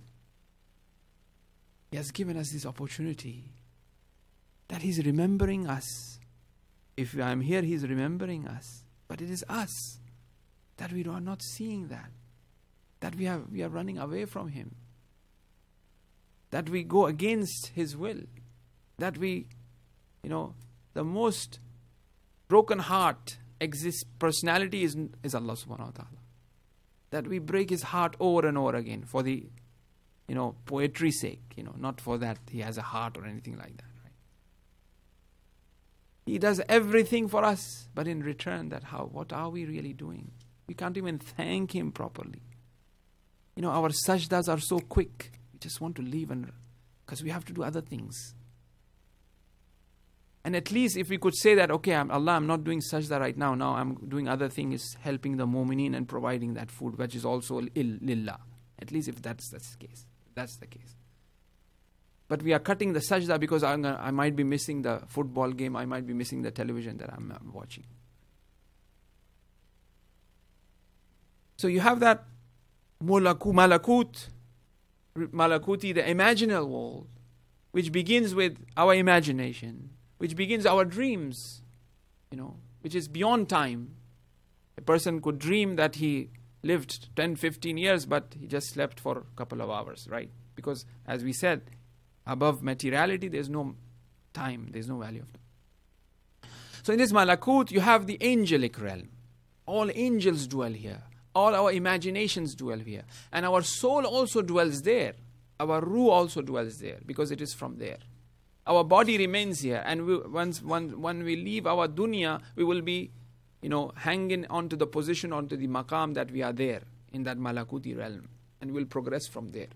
He has given us this opportunity that He's remembering us. If I'm here, He's remembering us. But it is us that we are not seeing that. That we have, we are running away from Him. That we go against His will. That we, you know, the most broken heart exists, personality is, is Allah subhanahu wa ta'ala. That we break His heart over and over again for the, you know, poetry's sake, you know, not for that He has a heart or anything like that, right? He does everything for us, but in return, that how, what are we really doing? We can't even thank Him properly. You know, our sajdas are so quick. We just want to leave, and because we have to do other things. And at least if we could say that, okay, I'm, Allah, I'm not doing sajda right now. Now I'm doing other things, helping the mu'mineen and providing that food, which is also il lillah. At least if that's, that's the case. That's the case. But we are cutting the sajda because I'm gonna, I might be missing the football game. I might be missing the television that I'm watching. So you have that Mulaku, malakut, malakuti, the imaginal world, which begins with our imagination, which begins our dreams, you know, which is beyond time. A person could dream that he lived ten, fifteen years, but he just slept for a couple of hours, right? Because, as we said, above materiality, there's no time, there's no value of time. So in this malakut, you have the angelic realm. All angels dwell here. All our imaginations dwell here. And our soul also dwells there. Our ruh also dwells there because it is from there. Our body remains here. And we, once when, when we leave our dunya, we will be, you know, hanging onto the position, onto the maqam that we are there in that malakuti realm. And we'll progress from there.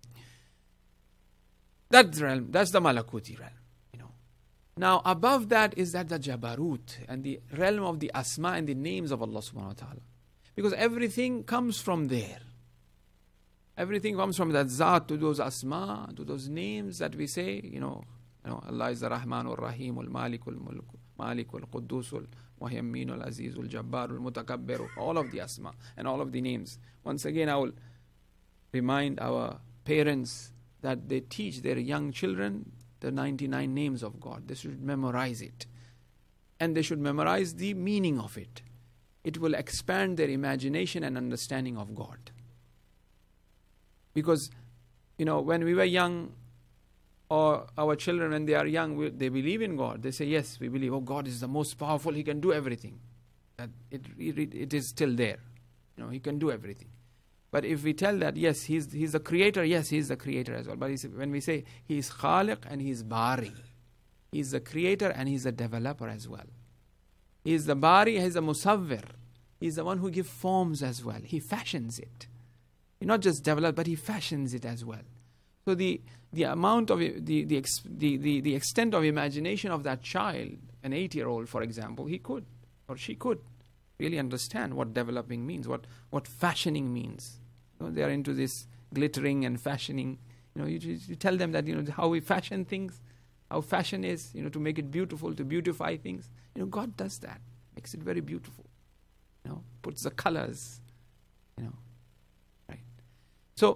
That realm, that's the malakuti realm. You know. Now above that is that the jabarut and the realm of the asma and the names of Allah subhanahu wa ta'ala. Because everything comes from there. Everything comes from that zat, to those asma, to those names that we say, you know, you know, Allah is the Rahman al-Rahim, al-Malik al-Mulk, Malik al-Quddus, al-Muhaymin al-Aziz, al-Jabbar, al-Mutakabbir, all of the asma and all of the names. Once again, I will remind our parents that they teach their young children the ninety-nine names of God. They should memorize it. And they should memorize the meaning of it. It will expand their imagination and understanding of God. Because, you know, when we were young, or our children, when they are young, we, they believe in God. They say, yes, we believe, oh, God is the most powerful, He can do everything. That it, it, it is still there. You know, he can do everything. But if we tell that, yes, he's, he's the creator, yes, he's the creator as well. But when we say he's khaliq and he's bari, he's the creator and he's the developer as well. He's the bari, he's the musawwir. He's the one who gives forms as well. He fashions it. He not just develops, but he fashions it as well. So the the amount of the the, ex, the the the extent of imagination of that child, an eight-year-old, for example, he could or she could really understand what developing means, what what fashioning means. You know, they are into this glittering and fashioning. You know, you, you tell them that, you know, how we fashion things, how fashion is, you know, to make it beautiful, to beautify things. You know, God does that, makes it very beautiful. You know, puts the colors, you know, right. So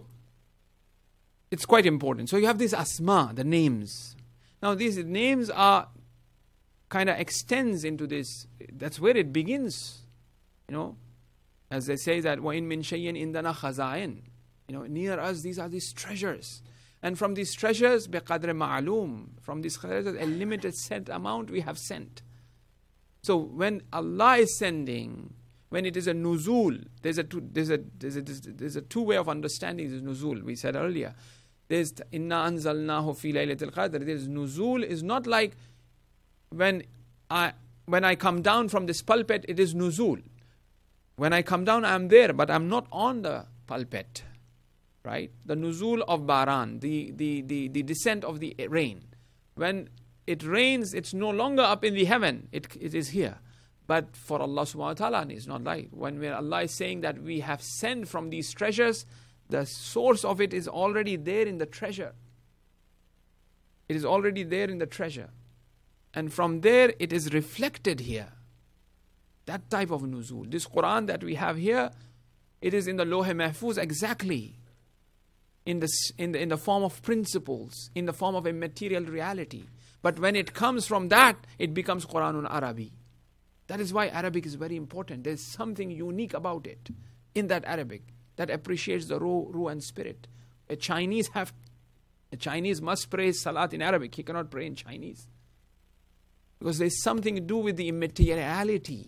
it's quite important. So you have these asma, the names. Now these names are kind of extends into this. That's where it begins. You know, as they say that وَإِن مِّن شَيْءٍ إِنْدَنَا خَزَائِن. You know, near us these are these treasures. And from these treasures, بِقَدْرِ مَعْلُوم. From these treasures, a limited set amount we have sent. So when Allah is sending, when it is a nuzul, there's a two, there's a there's a there's a two way of understanding this nuzul. We said earlier, there's inna anzalnahu fi laylatil qadr. There's nuzul is not like when I when I come down from this pulpit, it is nuzul. When I come down, I'm there, but I'm not on the pulpit, right? The nuzul of baran, the the the the descent of the rain. When it rains, it's no longer up in the heaven. It it is here. But for Allah subhanahu wa ta'ala, it's not like. When Allah is saying that we have sent from these treasures, the source of it is already there in the treasure. It is already there in the treasure. And from there, it is reflected here. That type of nuzul. This Quran that we have here, it is in the Lawh Mahfuz exactly. In the, in, the, in the form of principles, in the form of a material reality. But when it comes from that, it becomes Quranun Arabi. That is why Arabic is very important. There's something unique about it in that Arabic that appreciates the raw, raw and spirit. A Chinese have, a Chinese must pray Salat in Arabic. He cannot pray in Chinese. Because there's something to do with the immateriality,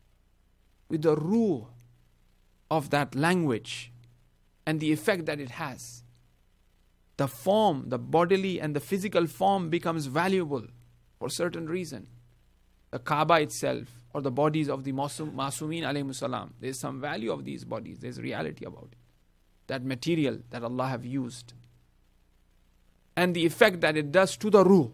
with the raw of that language and the effect that it has. The form, the bodily and the physical form becomes valuable for a certain reason. The Kaaba itself, or the bodies of the Masumeen alayhimus salam. There's some value of these bodies. There's reality about it. That material that Allah have used. And the effect that it does to the ruh,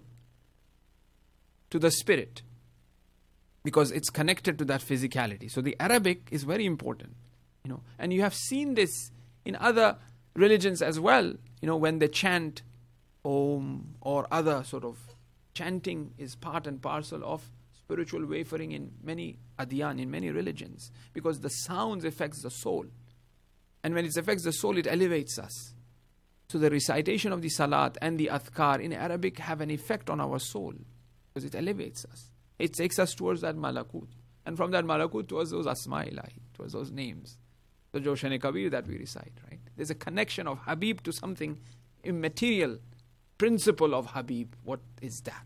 to the spirit. Because it's connected to that physicality. So the Arabic is very important. You know, and you have seen this in other religions as well. You know, when they chant Om or other sort of chanting is part and parcel of spiritual wafering in many adyan, in many religions, because the sounds affects the soul, and when it affects the soul, it elevates us. So the recitation of the salat and the adhkar in Arabic have an effect on our soul, because it elevates us. It takes us towards that malakut, and from that malakut towards those asma ilahi, towards those names, the Joshan Kabir that we recite. Right? There's a connection of Habib to something immaterial, principle of Habib. What is that?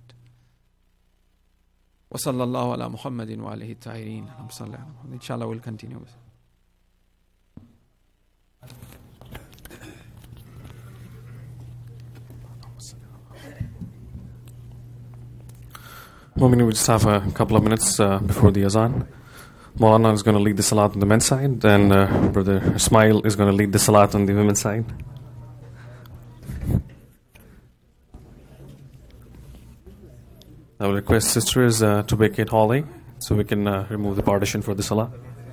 وصلى الله على محمد وآله الطاهرين. Inshallah we'll continue. Mu'min, we just have a couple of minutes uh, before the azan. Maulana is going to lead the salat on the men's side, and uh, Brother Ismail is going to lead the salat on the women's side. I will request sisters uh, to vacate hallway so we can uh, remove the partition for the salah.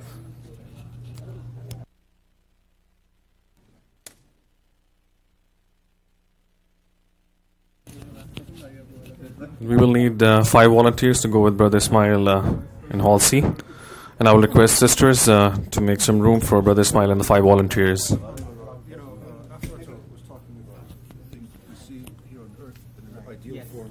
We will need uh, five volunteers to go with Brother Ismail uh, in Hall C. And I will request sisters uh, to make some room for Brother Ismail and the five volunteers. You know, uh, Aflato was talking about the things we see here on earth in an ideal form.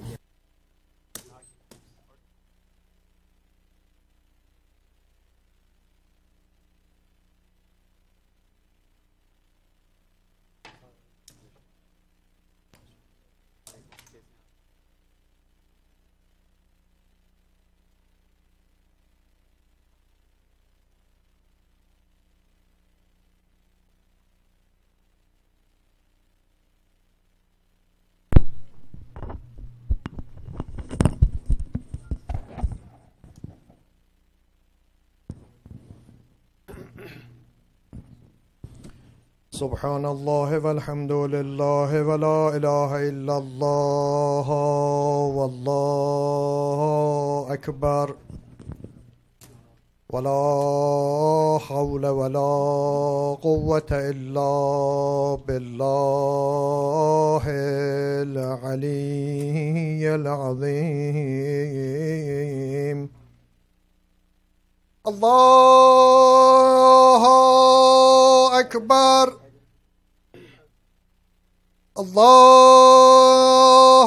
سبحان الله والحمد لله ولا إله إلا الله والله أكبر ولا حول ولا قوة إلا بالله العلي العظيم. الله أكبر الله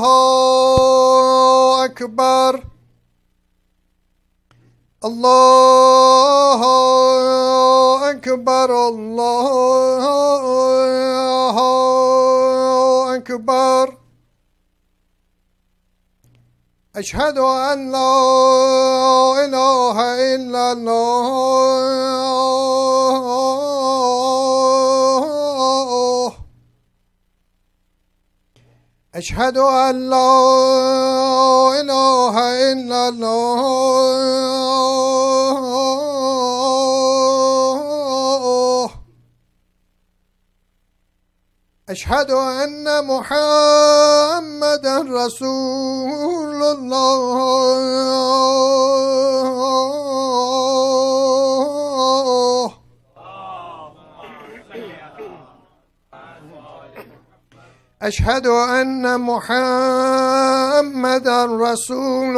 أكبر الله أكبر الله أكبر. أشهد أن لا إله إلا الله أشهد أن لا إله إلا الله أشهد أن محمدا رسول الله أشهد أن محمدا رسول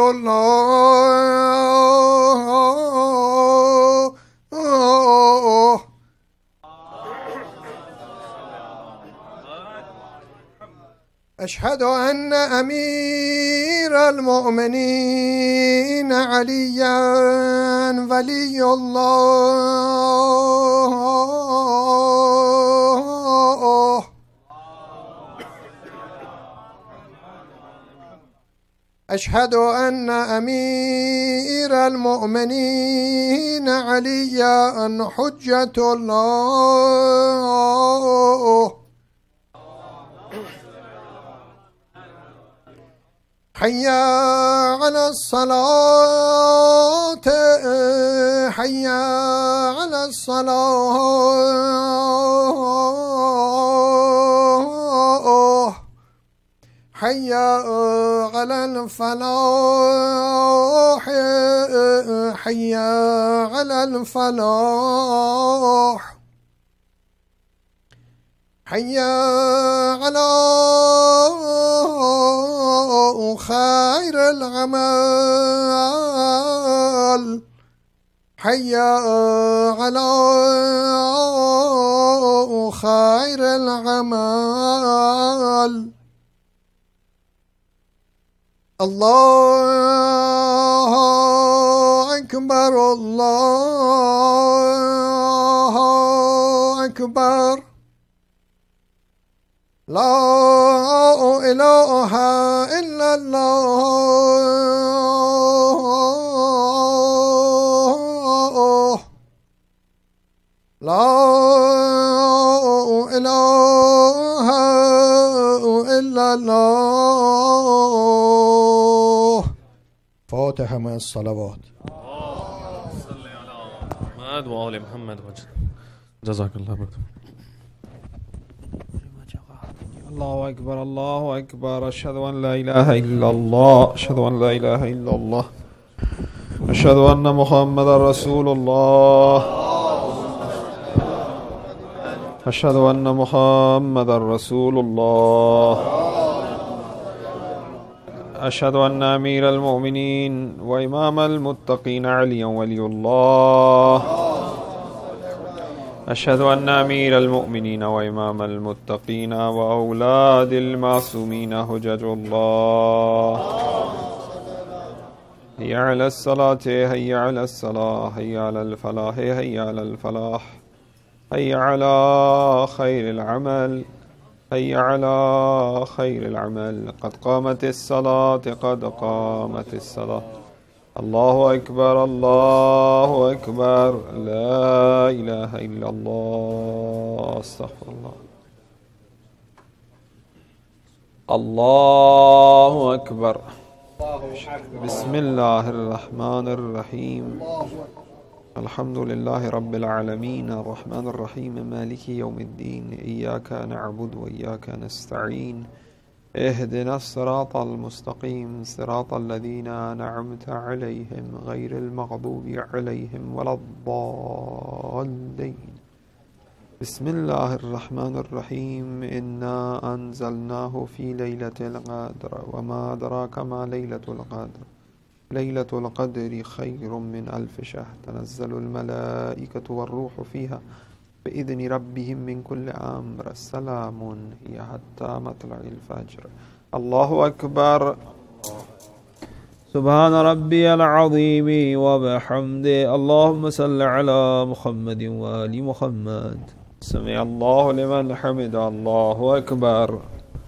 الله أشهد أن أمير المؤمنين عليا ولي الله أشهد أن أمير المؤمنين عليا حجة الله حي على الصلاة حي على الصلاة حي على الفلاح حي على الفلاح حي على خير العمل حي على خير العمل. الله أكبر الله أكبر لا إله إلا الله لا إله إلا الله. فاتحة مع الصلوات. محمد وآل محمد جزاك الله خير. الله أكبر الله أكبر أشهد أن لا إله إلا الله أشهد أن لا إله إلا الله أشهد أن محمد رسول الله أشهد أن محمد رسول الله أشهد أن أمير المؤمنين وإمام المتقين عليا ولي الله أشهد أن أمير المؤمنين وإمام المتقين وأولاد المعصومين حجج الله. هيا على الصلاة هيا على الصلاة هيا على الفلاح هيا على الفلاح هيا على خير العمل هيا على خير العمل. قد قامت الصلاة قد قامت الصلاة. الله أكبر الله أكبر لا إله إلا الله استغفر الله. الله أكبر. بسم الله الرحمن الرحيم الحمد لله رب العالمين الرحمن الرحيم مالك يوم الدين إياك نعبد وإياك نستعين اهدنا الصراط المستقيم صراط الذين أنعمت عليهم غير المغضوب عليهم ولا الضالين بسم الله الرحمن الرحيم إنا أنزلناه في ليلة القدر وما أدراك ما ليلة القدر ليلة القدر خير من ألف شهر تنزل الملائكة والروح فيها بإذن ربهم من كل أمر سلام هي حتى مطلع الفجر الله أكبر سبحان ربي العظيم وبحمده اللهم صل على محمد وآل محمد سمع الله لمن حمد الله أكبر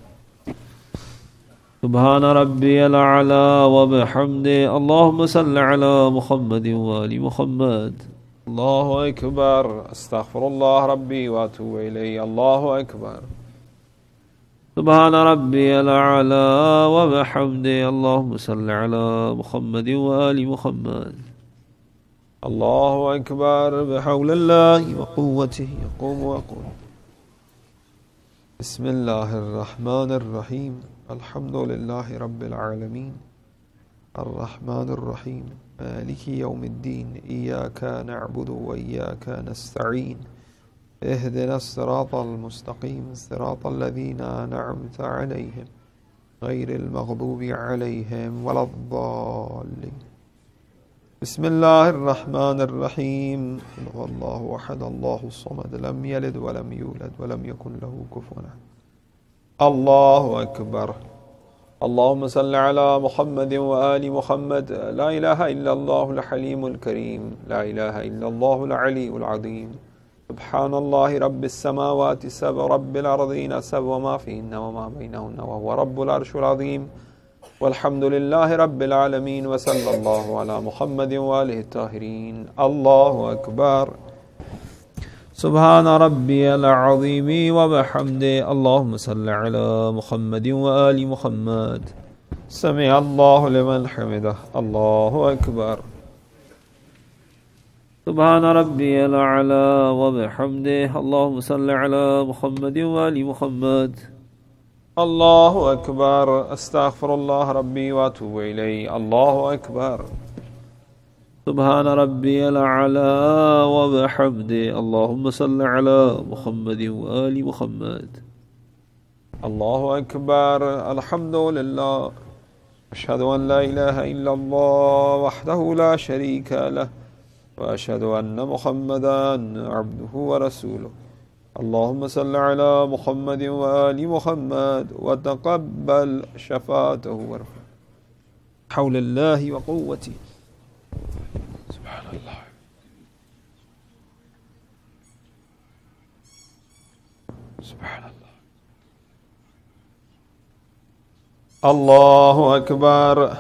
سبحان ربي الأعلى وبحمده اللهم صل على محمد وآل محمد الله أكبر استغفر الله ربي وأتوب إليه الله أكبر سبحان ربي الأعلى وبحمده اللهم صل على محمد وآل محمد الله أكبر بحول الله وقوته يقوم ويقول بسم الله الرحمن الرحيم الحمد لله رب العالمين الرحمن الرحيم مالك يوم الدين إياك نعبد وإياك نستعين اهدنا الصراط المستقيم صراط الذين أنعمت عليهم غير المغضوب عليهم ولا الضالين بسم الله الرحمن الرحيم قل هو الله أحد الله الصمد لم يلد ولم يولد ولم يكن له كفوا أحد الله أكبر اللهم صل على محمد وآل محمد لا إله إلا الله الحليم الكريم لا إله إلا الله العلي العظيم سبحان الله رب السماوات سبع رب الأرضين سبع وما فيهن وما بينهن وهو رب العرش العظيم والحمد لله رب العالمين وصلى الله على محمد وآله الطاهرين الله أكبر سبحان ربي العظيم وبحمده اللهم صل على محمد وآل محمد سمع الله لمن حمده الله أكبر سبحان ربي الأعلى وبحمده اللهم صل على محمد وآل محمد الله أكبر استغفر الله ربي وأتوب إليه الله أكبر سبحان ربي الأعلى وبحمده اللهم صل على محمد وآل محمد الله أكبر الحمد لله أشهد أن لا إله إلا الله وحده لا شريك له وأشهد أن محمدا عبده ورسوله اللهم صل على محمد وآل محمد وتقبل شفاعته وارفع حول الله وقوته سبحان الله سبحان الله الله أكبر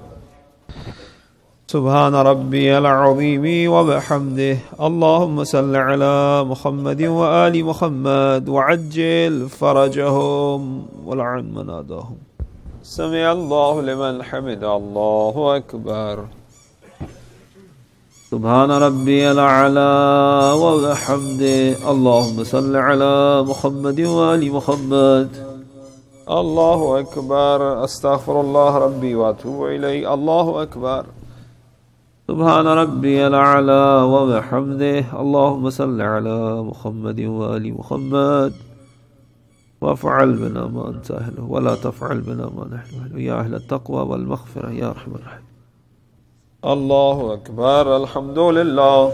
سبحان ربي العظيم وبحمده اللهم صل على محمد وآل محمد وعجل فرجهم ولعن مناداهم سمع الله لمن حمد الله أكبر سبحان ربي الأعلى وبحمده اللهم صل على محمد وآل محمد الله أكبر أستغفر الله ربي وأتوب إليه الله أكبر سبحان ربي الأعلى وبحمده اللهم صل على محمد وآل محمد وافعل بنا ما أنت أهله ولا تفعل بنا ما نحن أهله يا أهل التقوى والمغفرة يا أرحم الراحمين الله أكبر الحمد لله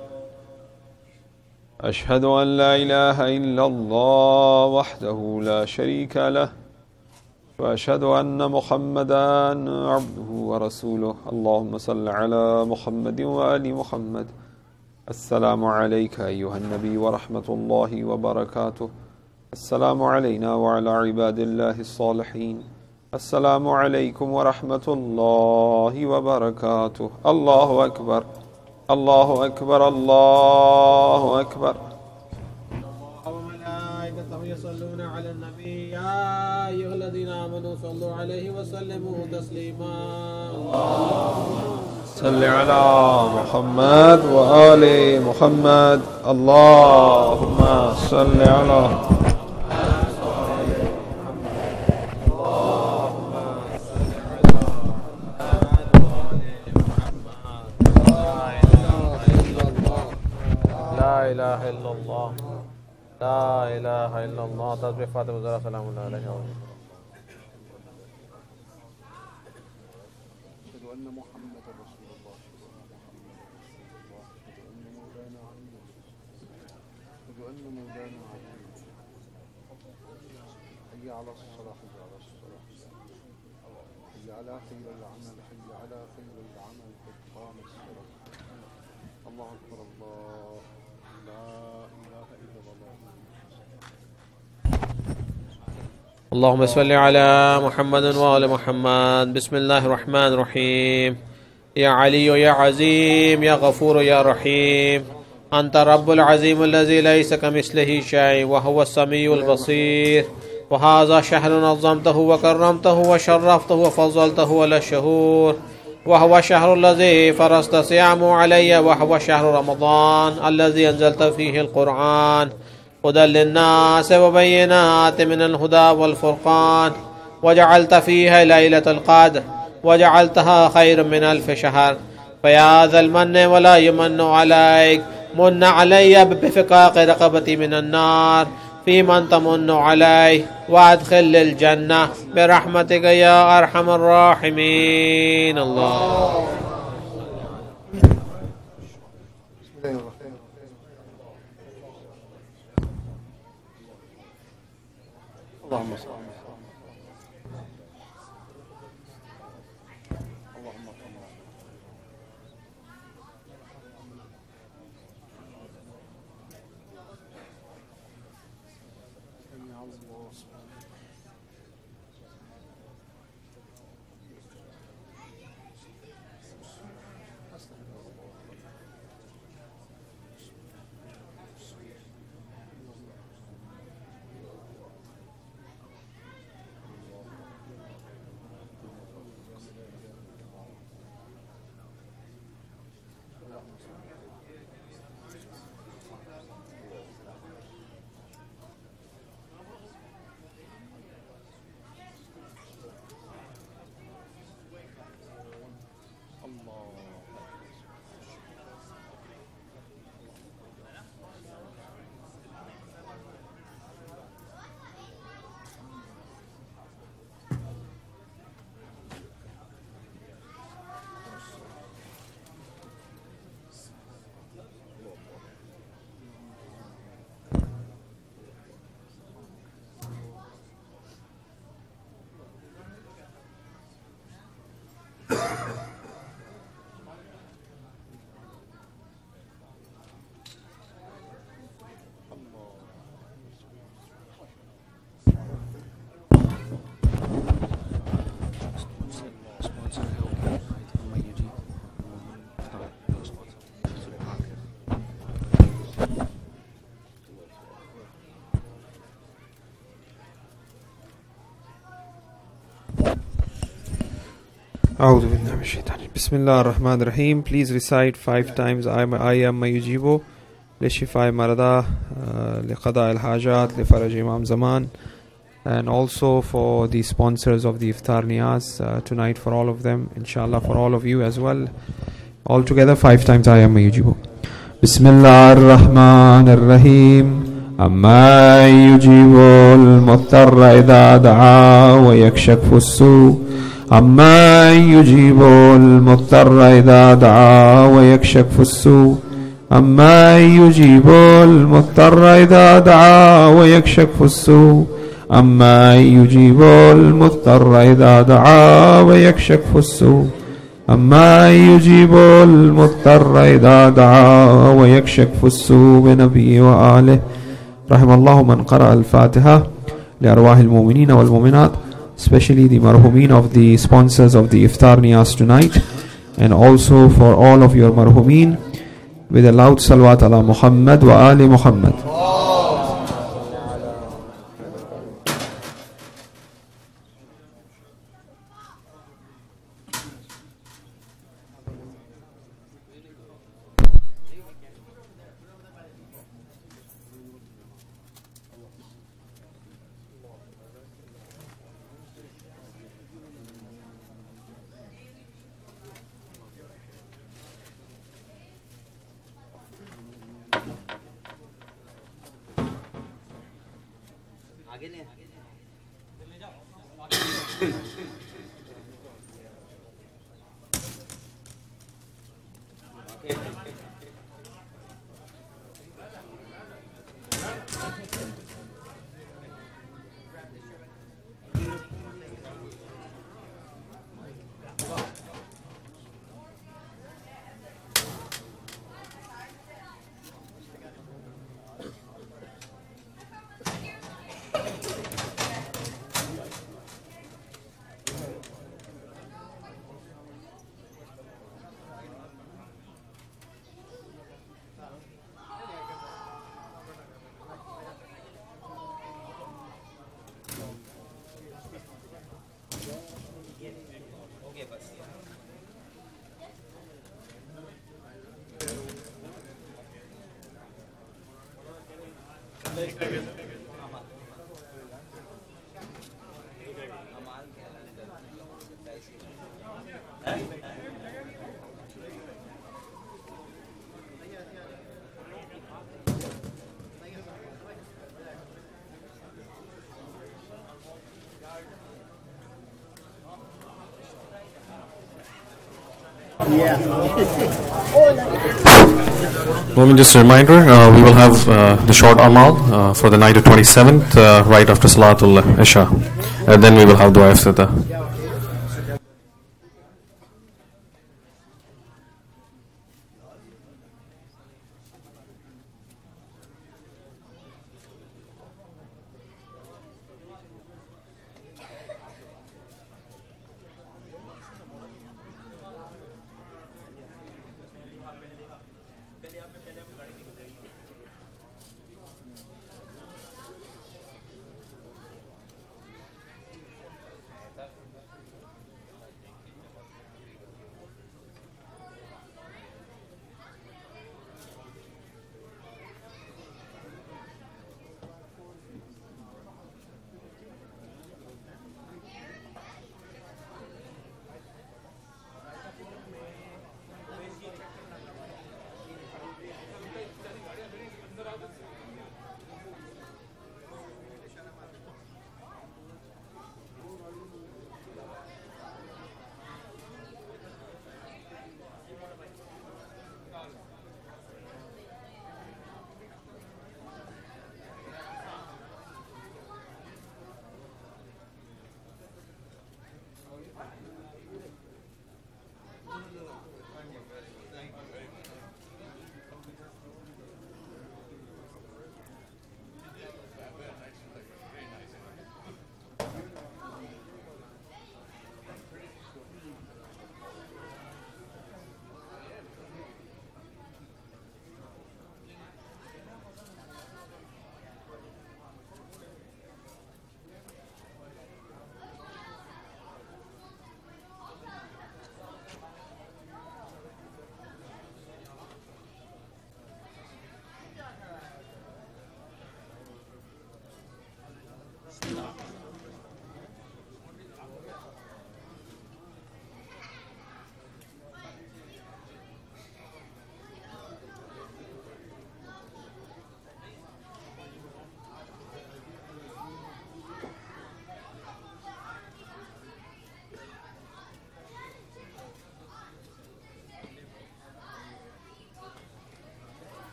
أشهد أن لا إله إلا الله وحده لا شريك له وأشهد أن محمدا عبده ورسوله اللهم صل على محمد وآل محمد السلام عليك أيها النبي ورحمة الله وبركاته السلام علينا وعلى عباد الله الصالحين السلام عليكم ورحمة الله وبركاته الله أكبر الله أكبر الله أكبر وملائكته يصلون على النبي يا أيها الذين آمنوا صلوا عليه وسلموا تسليما اللهم صل على محمد وآل محمد. اللهم صل على لا إله إلا الله لا إله إلا الله. تسبيح فاتحة وزارة سلام الله عليه. أشهد أن محمدا رسول الله. أشهد أن مولانا علي. أشهد أن مولانا علي. حي على الصلاة. حي على الصلاة. حي على خير العمل. حي على خير العمل. قد قام الصلاة. الله أكبر. الله لا إله إلا الله. اللهم صل على محمد وآل محمد. بسم الله الرحمن الرحيم. يا علي يا عظيم يا غفور يا رحيم. أنت رب العظيم الذي ليس كمثله شيء وهو السميع البصير. وهذا شهر نظمته وكرمته وشرفته وفضلته على الشهور. وهو الشهر الذي فرضت صيامه علي. وهو شهر رمضان الذي أنزلت فيه القرآن هدى للناس وبينات من الهدى والفرقان. وجعلت فيها ليلة القدر وجعلتها خير من ألف شهر. فيا ذا المن ولا يمن عليك من علي بفكاك رقبتي من النار في من تمن عليه وأدخل الجنة برحمتك يا أرحم الراحمين. الله بسم الله الرحمن الرحيم. اللهم صل على اللهم صل على أعوذ بالله من الشيطان. بسم الله الرحمن الرحيم. Please recite five times I am ما يجيبه لشفاء مرضى لقضاء الحاجات لفرج إمام زمان. And also for the sponsors of the Iftar Niyaz uh, tonight, for all of them, inshallah, for all of you as well. All together five times I am ما يجيبه. بسم الله الرحمن الرحيم. أما يجيب المضطر إذا دعا ويكشف السوء. أما يجيب المضطر إذا دعا ويكشف السوء. أما يجيب المضطر إذا دعا ويكشف السوء. أما يجيب المضطر إذا دعا ويكشف السوء. أما يجيب المضطر إذا دعا ويكشف السوء بنبيه وآله. رحم الله من قرأ الفاتحة لأرواح المؤمنين والمؤمنات, especially the marhumin of the sponsors of the Iftar Niyaz tonight, and also for all of your marhumin with a loud salawat ala Muhammad wa ali Muhammad. Well, just a reminder, uh, we will have uh, the short amal uh, for the night of twenty-seventh, uh, right after Salatul Isha. And then we will have dua iftitah.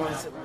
was